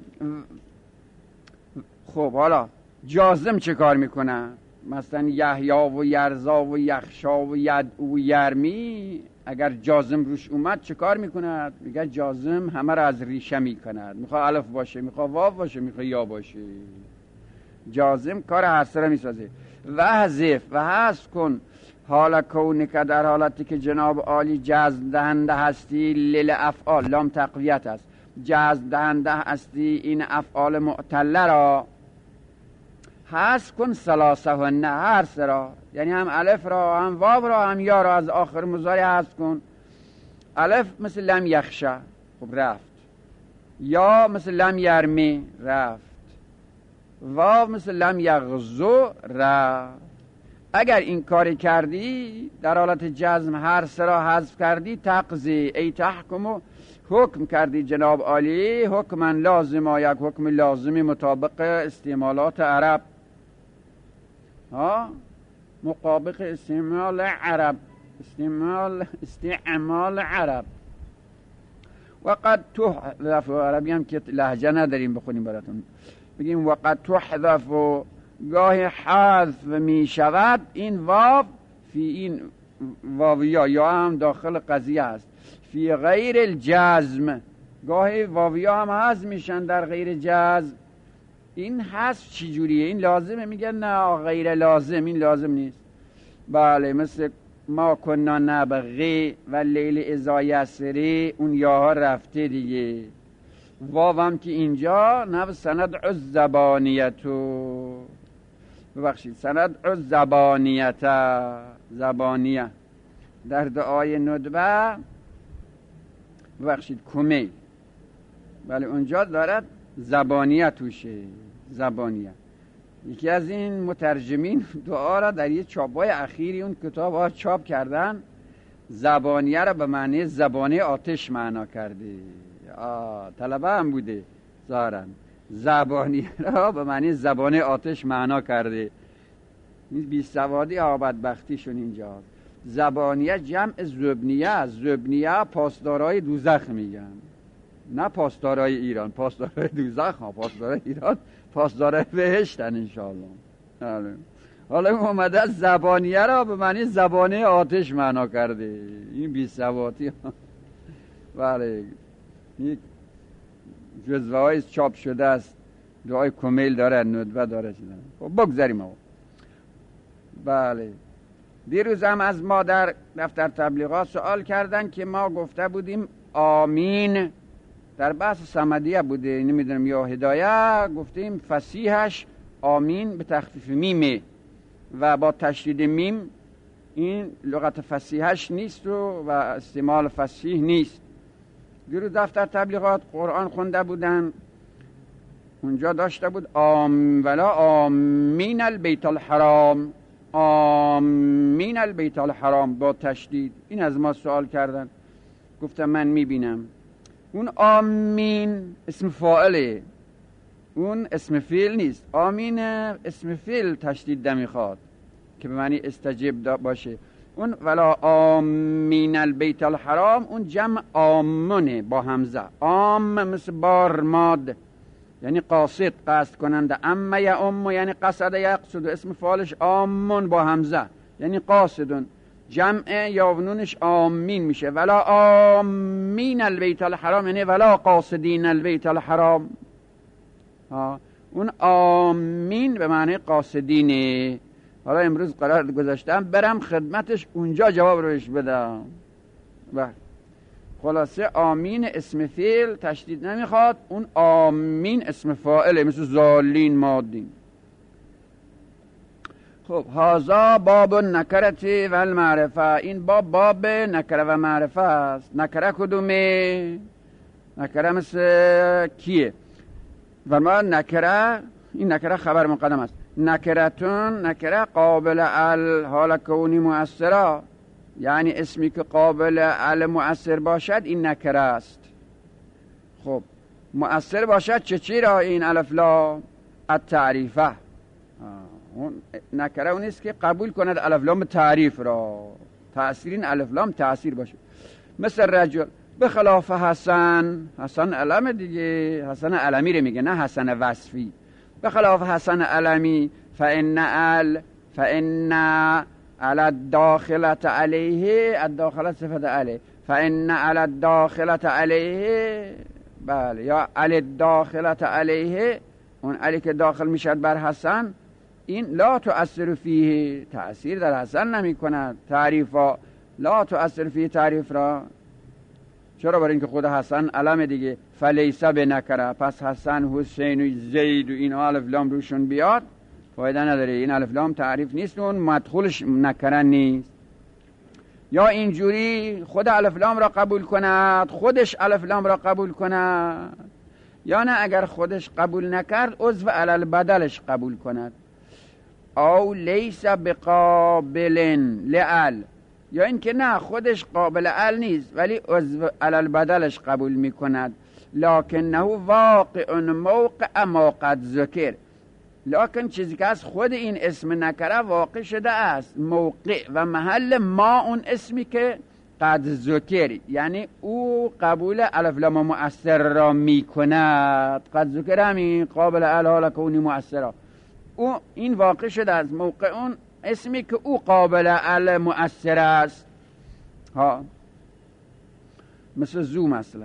خب حالا جازم چه کار میکنه؟ مثلا یحیی و یرزا و یخشا و یدعو و یرمی، اگر جازم روش اومد چه کار میکند؟ میگه جازم همه را از ریشه میکند. میخواه الف باشه، میخواه واو باشه، میخواه یا باشه، جازم کار هر سره میسازه. و حذف و حذف کن حالا کونی که در حالتی که جناب عالی جزم دهنده هستی، لیل افعال، لام تقویت است، جزم دهنده هستی این افعال معتله را حذف کن ثلاثه و نه، هر سرا، یعنی هم الف را هم واو را هم یا را از آخر مضارع حذف کن. الف مثل لم یخشا، خب رفت. یا مثل لم یرمی، رفت. واو مثل لم یغزو، رفت. اگر این کاری کردی در حالت جزم هر سرا حذف کردی، تقضی ای تحکمو، حکم کردی جناب عالی حکما لازم، یک حکم لازمی مطابق استعمالات عرب، مطابق استعمال عرب، استعمال عرب. وقد تحذف، عربی هم که لهجه نداریم بخونیم براتون، بگیم وقد تحذف، گاهی حذف می شود این واو، فی این واویا یا هم داخل قضیه است، فی غیر الجزم، گاهی واویا هم حذف میشن در غیر جزم. این حذف چی جوریه؟ این لازمه؟ میگن نه غیر لازم، این لازم نیست. بله، مثل ما کنا نبغی و لیل اذا یسری، اون یاها رفته دیگه. واو هم که اینجا نو سند عز زبانیتو، ببخشید سند عز زبانیه در دعای ندبه، ببخشید کمیل، بله اونجا دارد زبانیه توشه، زبانیه. یکی از این مترجمین دعا را در یه چاپای اخیری اون کتاب ها چاپ کردن، زبانیه را به معنی زبانه آتش معنا کرده. طلبه هم بوده ظاهرا، زبانیه را به معنی زبانه آتش معنا کرده. این بی‌سوادی ها بدبختیشون اینجا. زبانیه جمع زبنیه است. زبنیه پاسدارای دوزخ میگن، نه پاسدارای ایران، پاسدارای دوزخ ها. پاسدارای ایران پاسدارای بهشتن انشاءالله. حالا اومده زبانیه را به معنی زبانه آتش معنا کرده. این بی‌سوادی ها. بله، این جزوه های چاپ شده است دعای کمیل داره، ندبه داره چیزا. خب بگذاریم آقا. بله، دیروز هم از ما در دفتر تبلیغات سوال کردن که ما گفته بودیم آمین در بحث صمدیه بوده، نمیدونم یا هدایه، گفتیم فصیحش آمین به تخفیف میمه و با تشدید میم، این لغت فصیحش نیست و استعمال فصیح نیست. دیروز دفتر تبلیغات قرآن خونده بودن، اونجا داشته بود ولا آمین البیت الحرام، آمین البیت الحرام با تشدید. این از ما سوال کردن، گفتم من میبینم اون آمین اسم فاعله، اون اسم فعل نیست. آمین اسم فعل تشدید نمیخواد که به معنی استجب باشه. اون ولا آمین البیت الحرام اون جمع آمنه با همزه. آم مثل بار ماد، یعنی قاصد، قصد کننده. اما یا ام یعنی قصد یقصد، اسم فعلش آمن با همزه یعنی قاصدون. جمع یاونونش آمین میشه. ولا آمین البیت الحرام یعنی ولا قاصدین البیت الحرام. اون آمین به معنی قاصدینه. حالا امروز قرار گذاشتم برم خدمتش اونجا جواب روش بدم. خلاصه آمین اسم فعل تشدید نمیخواد، اون آمین اسم فاعله، مثل زالین مادین. خب هازا باب نکرتی و المعرفه، این باب نکره و معرفه است. نکره کدومه؟ نکره مثل کیه؟ فرما نکره، این نکره خبر مقدم است. نکرتون، نکره قابل حال کونی مؤثره، یعنی اسمی که قابل مؤثر باشد این نکره است. خب مؤثر باشد چی را؟ این الف لام التعریفه. اون نکره اون است که قبول کند الف لام تعریف را، تأثیر این الف لام تأثیر باشه. مثل رجل، بخلاف حسن، حسن علم دیگه، حسن علمی رو میگه، نه حسن وصفی. بخلاف حسن علمی فإن على الداخلة علیه، الداخلة صفت علیه، فإن على الداخلة علیه، بله، یا علی الداخلة علیه، اون علی که داخل میشد بر حسن، این لا تؤثر فیه، تأثیر در حسن نمی کند. تعریفا لا تؤثر فیه، تعریف را. چرا؟ برای اینکه خود حسن علم دیگه. فلیس بنکره، پس حسن، حسین و زید و این الف لام روشون بیاد فایده نداره، این الف لام تعریف نیست، اون مدخولش نکره نیست. یا اینجوری خود الف لام را قبول کند، خودش الف لام را قبول کند، یا نه اگر خودش قبول نکرد عضو علل بدلش قبول کند. او لیس بقابل لعل، یا این که نه خودش قابل عل نیست ولی عضو علل بدلش قبول میکند. لکنه واقع موقع ما قد ذکر، لکن چیزی که از خود این اسم نکره واقع شده است، موقع و محل ما اون اسمی که قد ذکر، یعنی او قبول الف لام مؤثر را میکند. قد ذکر همین قابل الحال کونی مؤثر، او این واقع شده از موقع اون اسمی که او قابل ال مؤثر است. مثل زو مثلا،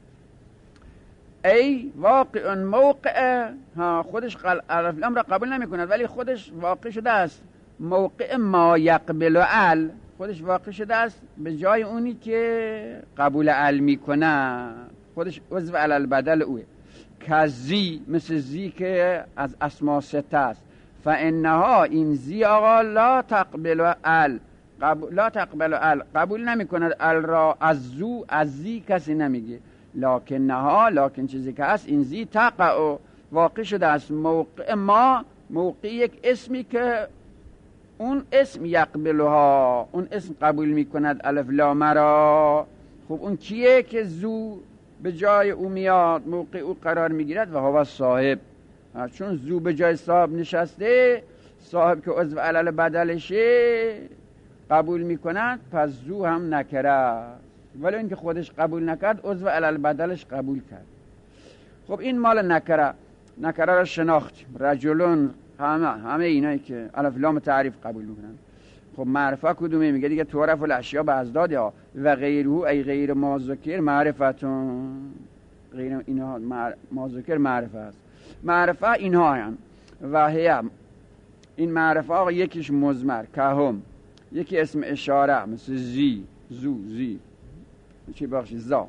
ای واقع موقع، خودش الف لام را قبول نمی کند ولی خودش واقع شده است موقع ما یقبل ال، خودش واقع شده است به جای اونی که قبول ال می کند، خودش عضو علل بدل اوه. کزی، مثل زی که از اسما سته است. فانها، این زی آقا، لا تقبل ال، لا تقبل ال، قبول نمی کند ال را. از زو، از زی کسی نمیگه. لکنها، لکن چیزی که هست این زی تقع، واقع شده است موقع ما، موقع یک اسمی که اون اسم یقبلها، اون اسم قبول می کند الف لام را. خب اون کیه که زو به جای او میاد، موقع او قرار میگیرد؟ و هو صاحب، چون زو به جای صاحب نشسته، صاحب که عضو علل بدلشه قبول میکند، پس زو هم نکره، ولی اینکه خودش قبول نکرد عضو علل بدلش قبول کرد. خب این مال نکره. نکره را شناختیم. رجلون، همه اینایی که الف لام تعریف قبول میکنن. خب معرفه کدومه؟ میگه دیگه تعرف الاشیاء به ازداد ها و غیره، ای غیر ما ذکر معرفتون، غیر اینا ما ذکر معرفه است. معرفه اینها هستند و هی این معرفه آقا یکیش مضمر که هم، یکی اسم اشاره مثل زی، زو، زی چی بخشی زا،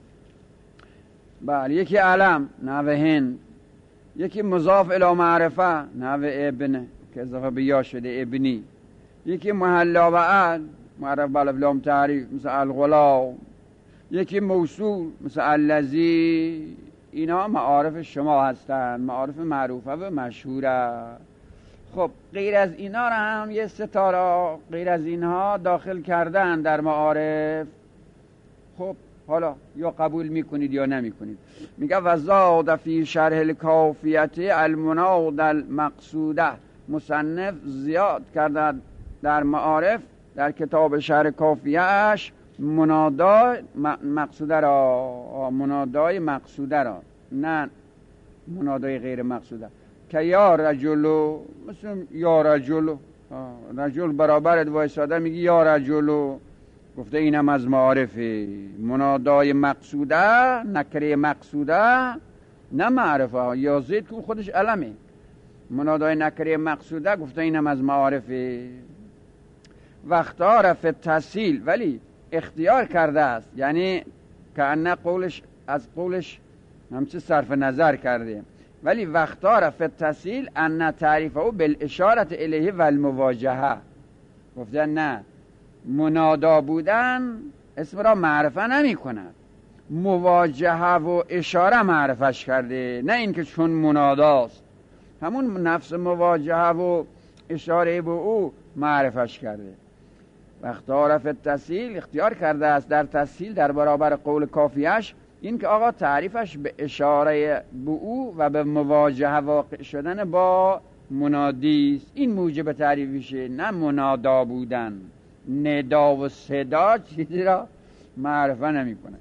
بله، یکی علم نحو هند، یکی مضاف الی معرفه نحو ابن که اضافه به یا شده ابنی، یکی محلا بعد معرف بالف لام تعریف مثل الغلام، یکی موصول مثل الذی. اینا معارف شما هستن، معارف معروفه و مشهوره. خب غیر از اینا را هم یه ستاره غیر از اینها داخل کردن در معارف. خب حالا یا قبول میکنید یا نمیکنید. میگه و زاد فی شرح الکافیت المناد المقصوده، مصنف زیاد کرده در معارف در کتاب شرح کافیهش منادای مقصوده را، منادای مقصوده را، نه منادای غیر مقصوده، که یا رجلو، مثل یا رجلو، رجل برابرت وایساده میگی یا رجلو، گفته اینم از معارفه. منادای مقصوده، نکره مقصوده، نه معرفه. یا زید که خودش علمه، منادای نکره مقصوده گفته اینم از معارفه. و اختار فی التسهیل، ولی اختیار کرده است، یعنی که انه قولش از قولش همچه صرف نظر کرده، ولی و اختار فی التسهیل ان تعریفه بالاشاره الیه و المواجهه، گفته نه منادا بودن اسم را معرفه نمی کند، مواجهه و اشاره معرفش کرده، نه اینکه چون مناداست همون نفس مواجهه و اشاره به او معرفش کرده. و اختار فی التسهیل، اختیار کرده است در تسهیل در برابر قول کافیش این که آقا تعریفش به اشاره به او و به مواجهه واقع شدن با منادی است، این موجب تعریفشه، نه منادا بودن. ندا و صدا چیزی را معرفه نمی کنه.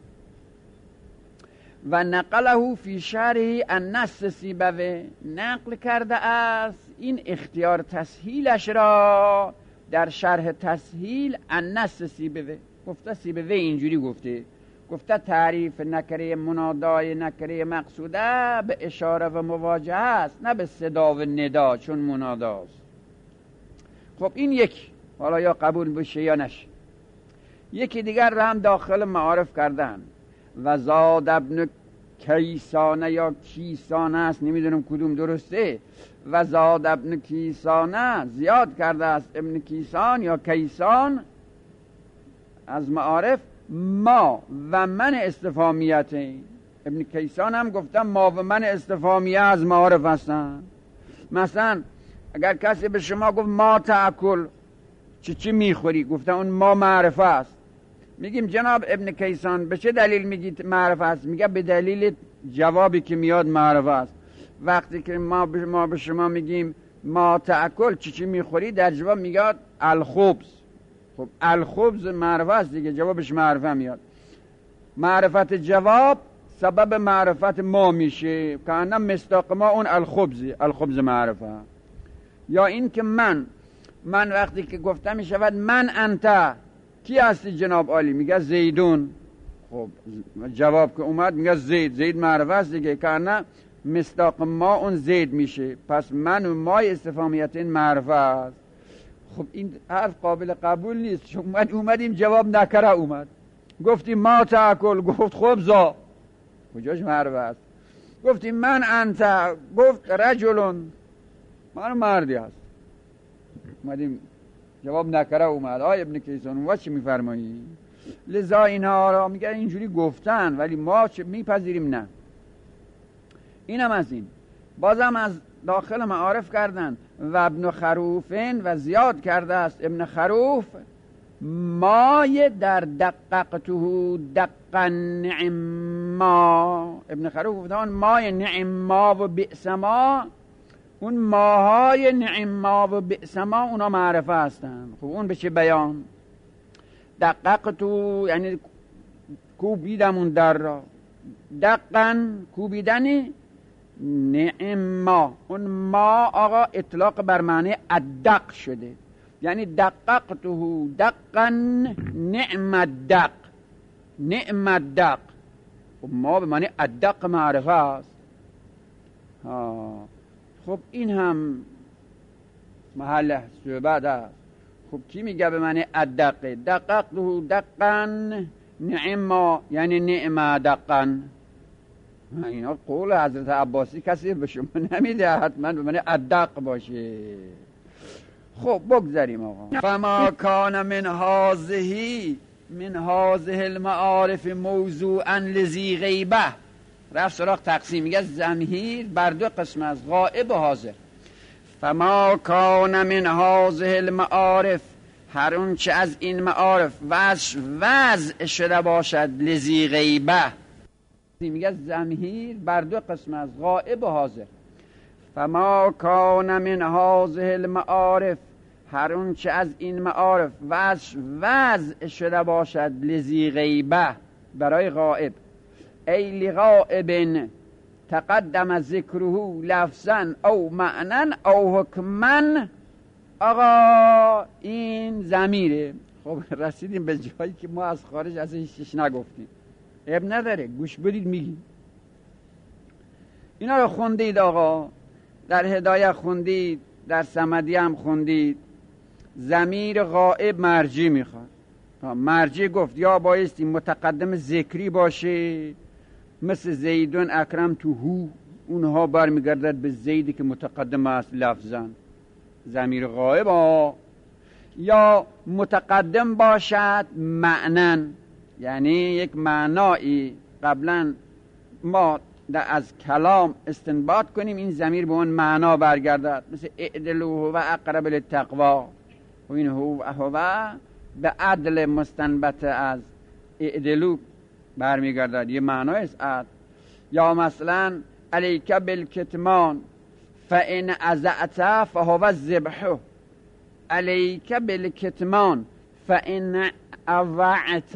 و نقله فی شرح النص سیبوی، نقل کرده است این اختیار تسهیلش را در شرح تسهیل النص سیبوی. گفته سیبوی اینجوری گفته تعریف نکره منادای نکره مقصوده به اشاره و مواجهه است، نه به صدا و ندا چون مناداست. خب این یک، حالا یا قبول بشه یا نشه. یکی دیگر را هم داخل معارف کردن. و زاد ابن کیسانه یا کیسانه است، نمیدونم کدوم درسته. و زاد ابن کیسانه، زیاد کرده است ابن کیسان یا کیسان از معارف ما و من استفهامیت. ابن کیسان هم گفتم ما و من استفهامیه از معارف هستن. مثلا اگر کسی به شما گفت ما تأکل، چی میخوری، گفتم اون ما معرفه است. میگیم جناب ابن کیسان به چه دلیل میگید معرفه است؟ میگه به دلیل جوابی که میاد معرفه است. وقتی که ما به شما میگیم ما تأکل چی میخوری، در جواب میگه الخبز. خب الخبز معرفه است دیگه، جوابش معرفه میاد. معرفت جواب سبب معرفت ما میشه که انا مصداق ما اون الخبز معرفه. یا این که من وقتی که گفتم میشود من انت، کی هستی جناب عالی؟ میگه زیدون. خب جواب که اومد میگه زید معرفه است دیگه که انا مصداق ما اون زید میشه، پس من و ما استفهامیت این معرفه است. خب این حرف قابل قبول نیست، چون اومدیم جواب نکره اومد، گفتیم ما تأکل، گفت خبزا، کجاش معرفه است؟ گفتیم من انت، گفت رجلون، من مردی هست. اومدیم جواب نکره اومد. ابن کیسان و چی میفرمایی؟ لذا اینها را میگن اینجوری گفتن ولی ما چه میپذیریم؟ نه. اینم از این. بازم از داخل معارف کردن. و ابن خروفین، و زیاد کرده است ابن خروف مای در دققته دقا نعما. ابن خروف گفتن مای نعما و بئس ما، اون ماهای نعما و بئس ما اونا معرفه هستن. خب اون به چه بیان؟ دققتو یعنی کوبیدم اون در را، دقن کوبیدنی، نعما اون ما آقا اطلاق بر معنی الدق شده، یعنی دققته دقا نعم الدق، نعم الدق. ما به معنی الدق معرفه است. خب این هم محل صحبت است. خب کی میگه به معنی ادق؟ دققته دقن نعما، یعنی نعما دقن. اینا قول حضرت عباسی کسی به شما نمیده، حتما به معنی ادق باشه. خب بگذاریم آقا. فما کان من هذه المعارف موضوعا لذی غیبه. رفت سراغ تقسیم، میگه ضمیر بر دو قسم است، غائب و حاضر. فما کان من هذه المعارف، هر اون چه از این معارف وضع شده باشد لذی غیبه. میگه ضمیر بر دو قسم است، غائب و حاضر. فما کان من هذه المعارف، هر اون چه از این معارف وضع شده باشد لذی غیبه، برای غائب. ای لغائب تقدم ذکره لفظا او معنی او حکما. آقا این ضمیره. خب رسیدیم به جایی که ما از خارج از هیچ نگفتیم. اب نداره، گوش بدید میگیم. اینا رو خوندید آقا، در هدایه خوندید، در صمدی هم خوندید. ضمیر غائب مرجی میخواد. مرجی گفت یا بایستی متقدم ذکری باشه، مثل زیدون اکرم تو هو، اونها برمیگردد به زیدی که متقدم است لفظا، ضمیر غائب ها. یا متقدم باشد معنن، یعنی یک معنایی قبلا ما از کلام استنباط کنیم، این ضمیر به اون معنا برگردد، مثل اعدلوا و اقرب للتقوا. و این هو به عدل مستنبت از اعدلو برمیگردد، یه معنای است عدل. یا مثلا علیک بالکتمان فان اذعت فهو الذبح. علیک بالکتمان فان اذعت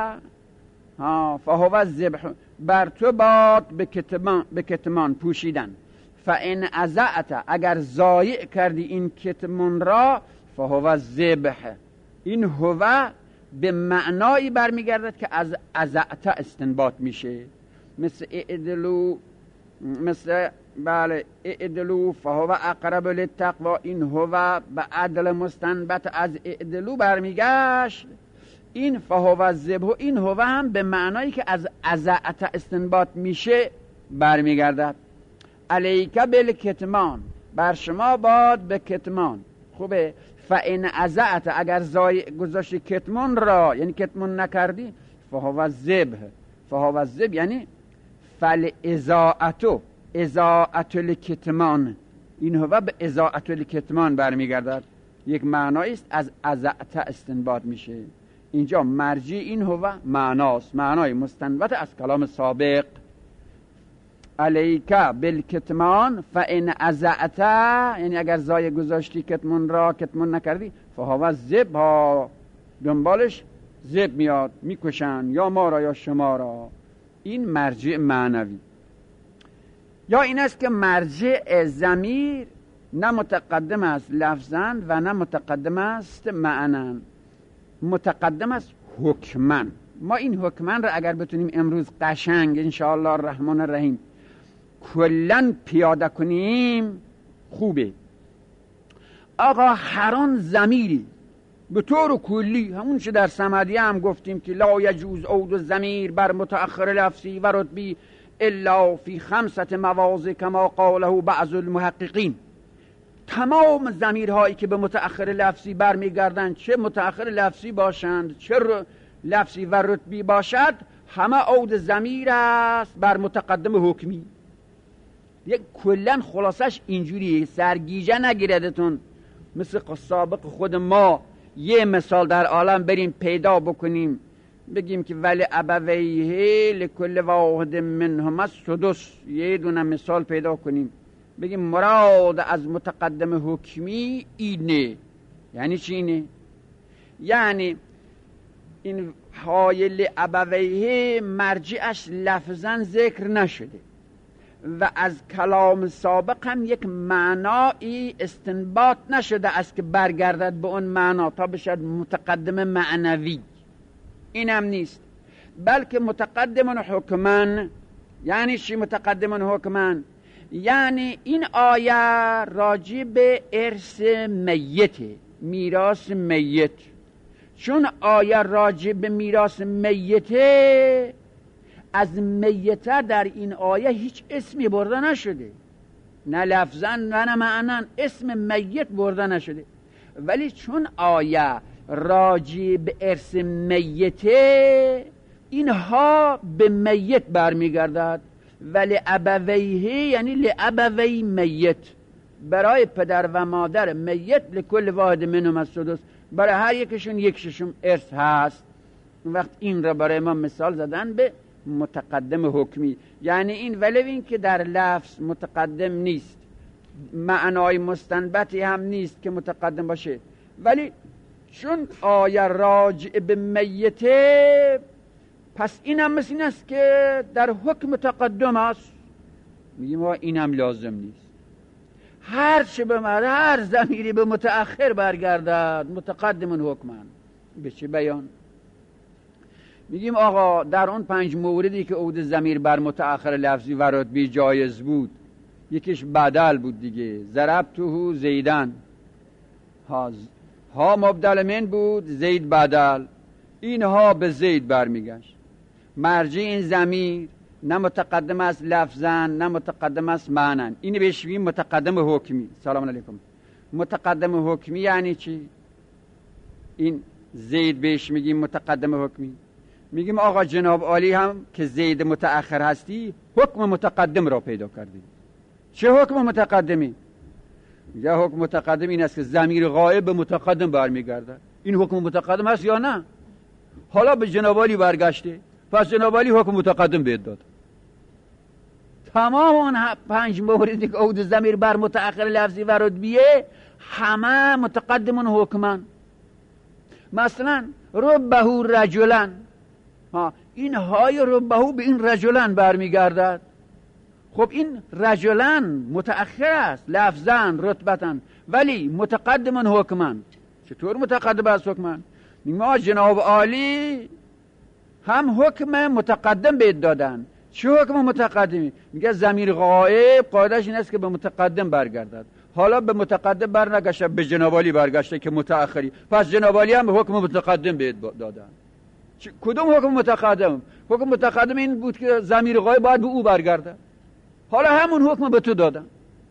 فهو الذبح. بر تو باد به کتمان پوشیدن. فان اذعت، اگر ضایع کردی این کتمان را، فهو الذبح. این هو به معنایی برمیگردد که از اذعت استنباط میشه، مثل اعدلو، مثل بله اعدلو فهو اقرب للتقوا. این هو به عدل مستنبت از اعدلو برمیگشت. این فهو الذبح، این هو هم به معنایی که از اذعت استنباط میشه برمیگردد. علیک بالکتمان، بر شما باد به کتمان. خوبه. فان اذعت، اگر ضایع گذاشتی کتمان را، یعنی کتمان نکردی، فهو الذبح. فهو الذبح یعنی فالاذاعت، اذاعت الکتمان. این هو به اذاعت الکتمان برمیگردد، یک معنایی است از اذعت استنباط میشه. اینجا مرجع این هو معناست، معنای مستنبت از کلام سابق. علیک بالکتمان فان اذعت، یعنی اگر ضایع گذاشتی کتمان را، کتمان نکردی، فهو الذبح، دنبالش ذبح میاد، میکشن یا ما را یا شما را. این مرجع معنوی. یا این است که مرجع ضمیر نه متقدم است لفظاً و نه متقدم است معناً، متقدم است حکماً. ما این حکماً را اگر بتونیم امروز قشنگ انشاءالله الرحمن الرحیم کلاً پیاده کنیم خوبه. آقا هر آن ضمیری به طور کلی، همون چه در صمدیه هم گفتیم که لا یجوز عود الضمیر بر متأخر لفظی و رتبی الا فی 5 مواضع کما قاله بعض المحققین. تمام ضمیرهایی که به متأخر لفظی برمیگردند، چه متأخر لفظی باشند چه لفظی و رتبی باشد، همه عود ضمیر است بر متقدم حکمی. یک کلن خلاصش اینجوریه، سرگیجه نگیردتون. مثل سابق خود ما یه مثال در عالم بریم پیدا بکنیم، بگیم که ولی ابویه لکل واحد منهما السدس، یه دونه مثال پیدا کنیم بگیم مراد از متقدم حکمی اینه. یعنی چی اینه؟ یعنی این حایل ابویه مرجعش لفظا ذکر نشده و از کلام سابق هم یک معنایی استنباط نشده است که برگردد به اون معنا تا بشد متقدم معنوی. این هم نیست، بلکه متقدم حکمن. یعنی چی متقدم حکمن؟ یعنی این آیه راجع به ارث میته، میراث میت. چون آیه راجع به میراث میته، از میته در این آیه هیچ اسمی برده نشده، نه لفظاً و نه معناً اسم میت برده نشده. ولی چون آیه راجع به ارث میته، اینها به میت برمیگردد. ولی ابویه یعنی لابوی میت، برای پدر و مادر میت لکل واحد منهم السدس، برای هر یکشون یک ششم ارث هست. وقت این را برای ما مثال زدن به متقدم حکمی، یعنی این ولو این که در لفظ متقدم نیست، معنای مستنبطی هم نیست که متقدم باشه، ولی چون آیه راجع به میته، پس این هم مثل این است که در حکم متقدم است. میگیم این هم لازم نیست. هر چه به هر ضمیری به متأخر برگردد متقدم حکمن. به چه بیان؟ میگیم آقا در اون 5 موردی که عود ضمیر بر متأخر لفظی و رتبی جایز بود، یکیش بدل بود دیگه، ضربته زیدن، ها مبدل من بود، زید بدل، اینها به زید برمیگشت. مرجع این ضمیر نه متقدم است لفظاً نه متقدم است معناً، اینو بهش میگیم متقدم حکمی. سلام علیکم. متقدم حکمی یعنی چی؟ این زید بهش میگیم متقدم حکمی. میگیم آقا جناب عالی هم که زید متأخر هستی، حکم متقدم را پیدا کردی. چه حکم متقدمی؟ یا حکم متقدم این است که ضمیر غایب به متقدم برمیگرده. این حکم متقدم هست یا نه؟ حالا به جناب عالی برگشته، پس جناب عالی حکم متقدم بهت داد. تمام اون 5 موردی که عود ضمیر بر متأخر لفظی و رتبیه، همه متقدمون حکمن. مثلا ربه رجلن، این های ربه به این رجلن برمیگردد. خب این رجلن متأخر است لفظاً رتبتاً، ولی متقدمون حکمن. چطور متقدم است حکمن؟ ما جناب عالی هم حکم متقدم بهت دادن. چه حکم متقدمی؟ میگه ضمیر غایب قاعدش این است که به متقدم برگردد. حالا به متقدم برنگشته، به جناب عالی برگشته که متأخری، پس جناب عالی هم حکم متقدم بهت دادن. کدوم حکم متقدم؟ حکم متقدم این بود که ضمیر غایب باید به او برگرده، حالا همون حکم به تو دادن.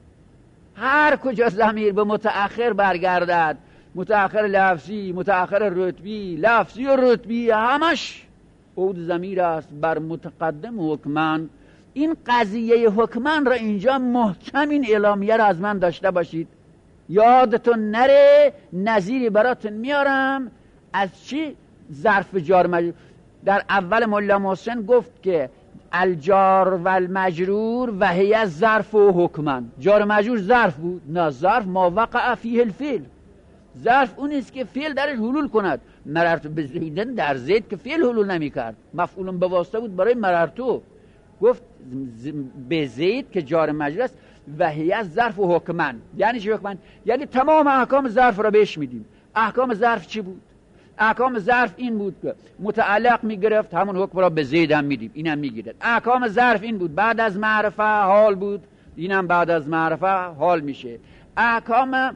هر کجا ضمیر به متأخر برگردد، متأخر لفظی، متأخر رتبی، لفظی و رتبی، همش عود ضمیر است بر متقدم حکمن. این قضیه حکمن را اینجا محکم این اعلامیه را از من داشته باشید، یادتون نره. نظیری براتون میارم از چی؟ ظرف جار مجرور. در اول مولا محسن گفت که الجار و المجرور و هی ظرف و حکمن. جار مجرور ظرف بود؟ نه، ظرف ما وقع فیه الفعل. ظرف اون است که فعل درش حلول کند. مررت به زیدن، در زید که فعل حلول نمی کرد، مفعول به واسطه بود برای مررتو. گفت به زید که جار مجرور است و هی ظرف و حکمن. یعنی چی حکمن؟ یعنی تمام احکام ظرف را بهش میدیم. احکام ظرف چی بود؟ احکام ظرف این بود که متعلق میگرفت، همون حکم را به زید هم میدیم، اینم میگیرد. احکام ظرف این بود بعد از معرفه حال بود، اینم بعد از معرفه حال میشه. احکام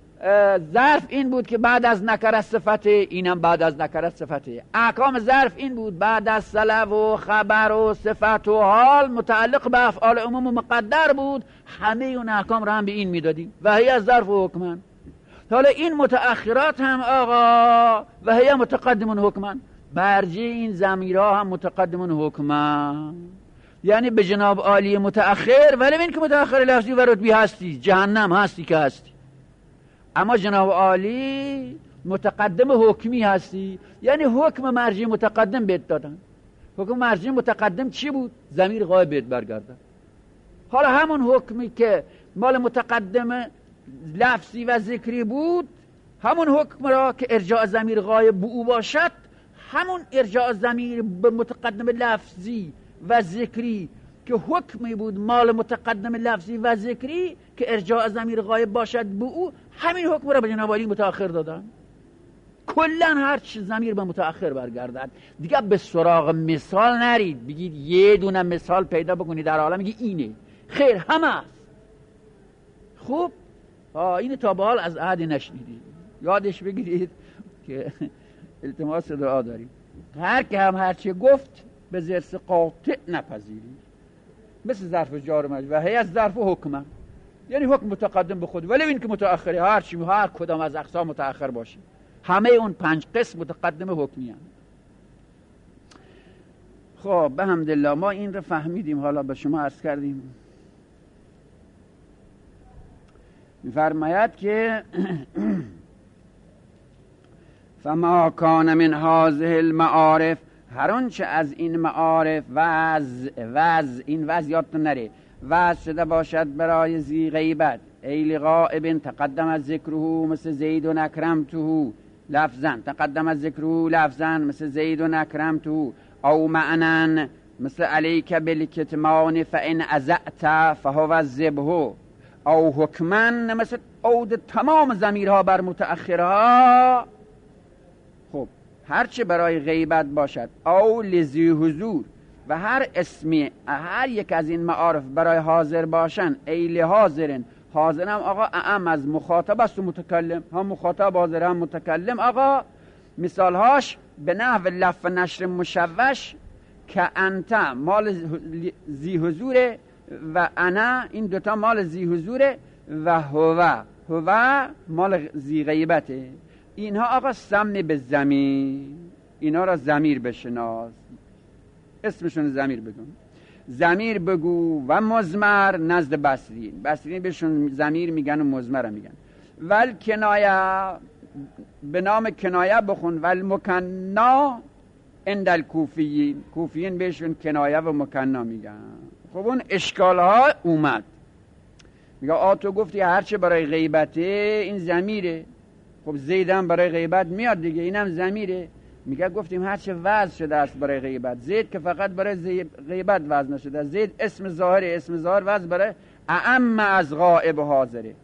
ظرف این بود که بعد از نکره صفته، اینم بعد از نکره صفته. احکام ظرف این بود بعد از سلب و خبر و صفت و حال متعلق به افعال عموم و مقدر بود، همه اون احکام را هم به این میدادیم و هی از ظرف و حکمن. حالا این متأخرات هم آقا و هی متقدمون حکمن، برجه این ضمیرها هم متقدمون حکمن. یعنی به جناب عالی متأخر، ولی این که متأخر لفظی و رتبی هستی، جهنم هستی که هستی، اما جناب عالی متقدم حکمی هستی، یعنی حکم مرجع متقدم بهت دادن. حکم مرجع متقدم چی بود؟ ضمیر غایب بهت برگردن. حالا همون حکمی که مال متقدم لفظی و ذکری بود، همون حکم را که ارجاع ضمیر غایب به او باشد، همون ارجاع ضمیر به متقدم لفظی و ذکری که حکمی بود مال متقدم لفظی و ذکری که ارجاع ضمیر غایب باشد به او، همین حکم را به جناب عالی متأخر دادن. کلن هر چی ضمیر به متأخر برگردد. دیگه به سراغ مثال نرید بگید یه دونه مثال پیدا بکنید در عالم میگی اینه. خیر همه است. خوب این تا به حال از احدی نشنیدید، یادش بگیرید که التماس دعا داریم. هر که هم هرچی گفت به ضرس قاطع نپذیرید، مثل ظرف جار مجرور و هی از ظرف حکم، یعنی حکم متقدم به خود ولی این که متأخره، هر کدام از اقسام متأخر باشه، همه اون 5 قسم متقدم حکمی هم. خب به حمدالله ما این رو فهمیدیم. حالا به شما عرض کردیم. می‌فرماید که فما کان من هذه المعارف، هر آنچه از این معارف این وز یادتون نره، وز شده باشد برای ذی غیبت، ای لغائب تقدم از ذکره مثل زید و اکرمته لفظا، تقدم از ذکره لفظا مثل زید و اکرمته، او معنن مثل علیک بالکتمان فان ازعت فهو الذبح، او حکمن مثل عود تمام ضمیرها بر متأخرها. خب هرچه برای غیبت باشد، او لذی حضور، و هر اسمی هر یک از این معارف برای حاضر باشن، ای لحاضرن، حاضر هم آقا اعم از مخاطب است و متکلم، هم مخاطب حاضر هم متکلم. آقا مثالهاش به نحو لف نشر مشوش که انت مال ذی حضوره و انا این دوتا مال ذی حضوره و هو مال ذی غیبته. اینها آقا سمن به ضمیر، اینا را ضمیر بشناس، اسمشون ضمیر بگو، ضمیر بگو و مضمر نزد بصرین بهشون ضمیر میگن و مضمر میگن. ول کنایه به نام کنایه بخون، ول مکنا عند الکوفیین، کوفیین بهشون کنایه و مکنا میگن. خب اون اشکال ها اومد، میگه تو گفتی هرچه برای غیبته این ضمیره، خب زیدم برای غیبت میاد دیگه، اینم ضمیره. میگه گفتیم هرچه وضع شده است برای غیبت، زید که فقط برای غیبت وضع نشده، زید اسم ظاهره، اسم ظاهر وضع برای اعم از غائب حاضره.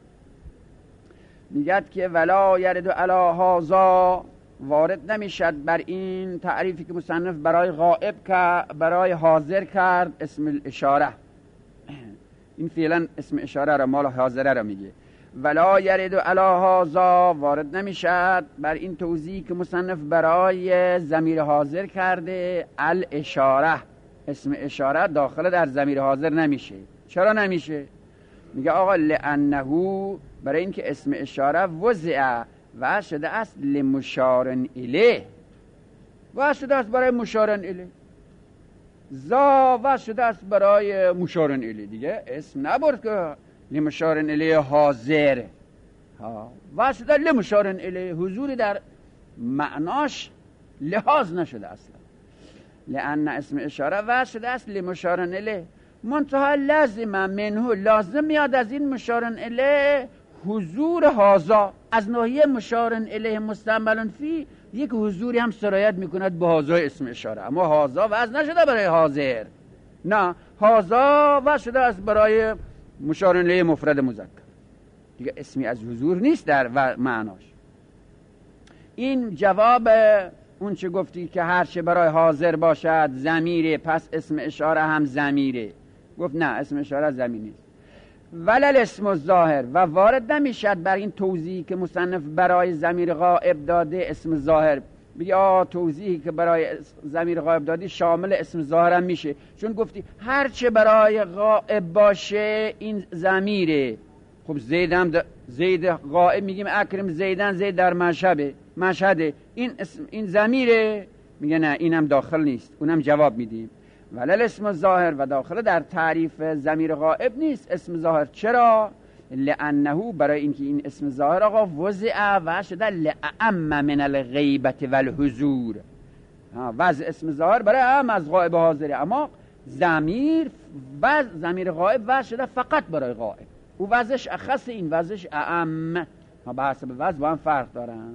میگه که ولا یرد علی هذا، وارد نمیشد بر این تعریفی که مصنف برای غائب که برای حاضر کرد اسم الاشاره. این فعلا اسم اشاره را مال حاضره را میگه. ولا یرد علی هذا، وارد نمیشد بر این توضیحی که مصنف برای ضمیر حاضر کرده الاشاره، اسم اشاره داخل در ضمیر حاضر نمیشه. چرا نمیشه؟ میگه آقا لانه، برای اینکه اسم اشاره وضع و شده است لمشار الیه، و شده است برای مشار الیه، و شده است برای مشار الیه، دیگه اسم نبرد که لمشار الیه حاضر، و شده لمشار الیه، حضوری در معناش لحاظ نشده اصلا. لأن اسم اشاره و شده است لمشار الیه، منتها لازم منه، لازم میاد از این مشار الیه حضور هازا، از ناحیه مشار الیه مستعمل فی یک حضوری هم سرایت میکند به هازا اسم اشاره، اما هازا وضع نشده برای حاضر، نه هازا وضع شده است برای مشار الیه مفرد مذکر، دیگه اسمی از حضور نیست در معناش. این جواب اون چه گفتی که هر چه برای حاضر باشد ضمیره، پس اسم اشاره هم ضمیره. گفت نه، اسم اشاره ضمیر نیست. ولل اسم الظاهر، و وارد نمیشد بر این توضیحی که مصنف برای ضمیر غائب داده اسم ظاهر. بگی توضیحی که برای ضمیر غائب دادی شامل اسم ظاهر هم میشه، چون گفتی هر چه برای غائب باشه این ضمیره. خب زید غائب میگیم اکرم زیدن، زید در مشهده، این ضمیره. میگه نه، اینم داخل نیست، اونم جواب میدیم. ولل اسم ظاهر، و داخل در تعریف ضمیر غائب نیست اسم ظاهر. چرا؟ لانه، برای اینکه این اسم ظاهر آقا وضع و شده لأعم من الغیبت والحضور، وضع اسم ظاهر برای اعم از غائب حاضره، اما ضمیر غائب و شده فقط برای غائب، او وضعش اخص، این وضعش اعم، به حسب وضع با هم فرق دارن.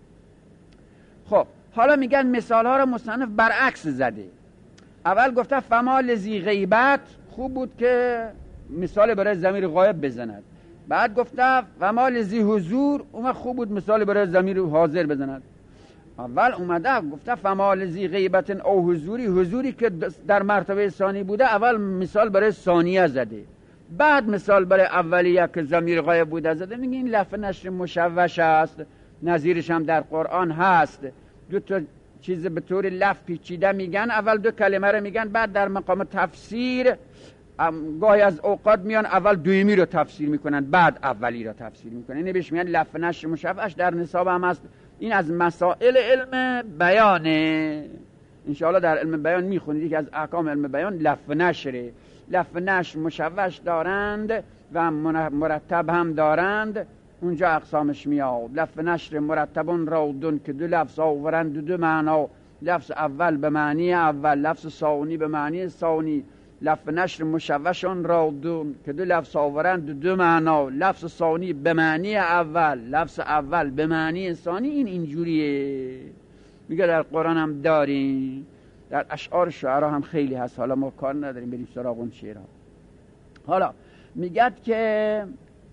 خب حالا میگن مثال ها رو مصنف برعکس زده. اول گفته فما لذی غیبت، خوب بود که مثال برای ضمیر غایب بزند. بعد گفته فما لذی حضور، اون خوب بود مثال برای ضمیر حاضر بزند. اول اومده گفته فما لذی غیبت او حضوری که در مرتبه ثانی بوده، اول مثال برای ثانیه زده. بعد مثال برای اولیه که ضمیر غایب بوده زده، میگه این لفظ نشر مشوش است. نظیرش هم در قرآن هست. دو تا چیز به طور لفظ پیچیده میگن، اول دو کلمه رو میگن، بعد در مقام تفسیر گاهی از اوقات میان اول دویمی رو تفسیر میکنن بعد اولی رو تفسیر میکنن. اینه بهش میگن لفظ نشر مشوش. در نصاب هم هست. این از مسائل علم بیانه. انشاءالله در علم بیان میخونید که از احکام علم بیان لفظ نشره. لفظ نشر مشوش دارند و مرتب هم دارند. اونجا اقسامش میاد. لفظ نشر مرتبون راودون که دو لفظ آورند دو معنا. لفظ اول به معنی اول، لفظ ثانی به معنی ثانی. لفظ نشر مشوشون راودون که دو لفظ آورند دو معنا. لفظ ثانی به معنی اول، لفظ اول به معنی ثانی. این اینجوریه. میگه در قرآن هم داریم، در اشعار شعرا هم خیلی هست. حالا ما کار نداریم بریم سراغ اون شعرها. حالا میگه که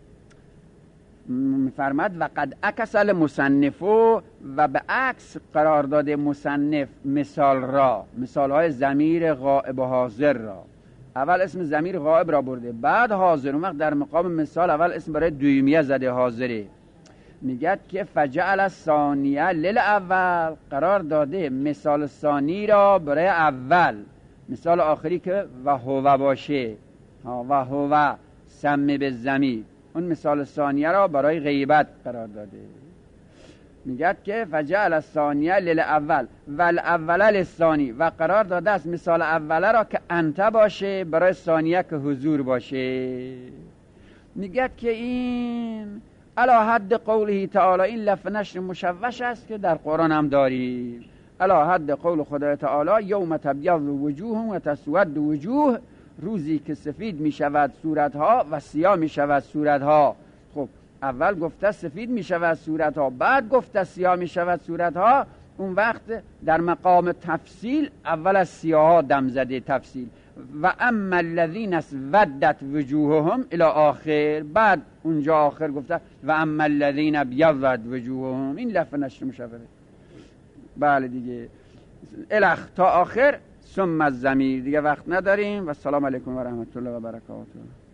میفرماد و قد اکسل مصنفو و به عکس قرار داده مصنف مثال را، مثال های ضمیر غائب و حاضر را. اول اسم ضمیر غائب را برده بعد حاضر. اون وقت در مقام مثال اول اسم برای دویمیه زده حاضره. میگه که فجعل الثانیه للاول، قرار داده مثال ثانی را برای اول. مثال آخری که و هو باشه، و هو سمه به ضمیر، اون مثال ثانیه را برای غیبت قرار داده. میگه که فجعل الثانیه للاول و الاول للثانی، و قرار داده است مثال اوله را که انت باشه برای ثانیه که حضور باشه. میگه که این علی حد قوله تعالی، این لفظ نشر مشوش است که در قرآن هم داریم. علی حد قول خدای تعالی یوم تبیض وجوه و تسود وجوه، روزی که سفید می شود صورتها و سیاه می شود صورتها. خب اول گفته سفید می شود صورتها، بعد گفته سیاه می شود صورتها. اون وقت در مقام تفصیل اول از سیاه ها دم زده تفصیل. و اما الذین اسودت وجوههم الی آخر، بعد اونجا آخر گفته و اما الذین ابیضت وجوههم. این لفظ نشر مشوشه. بله دیگه الخ تا آخر ثم الضمیر. دیگه وقت نداریم و السلام علیکم و رحمت الله و برکاته.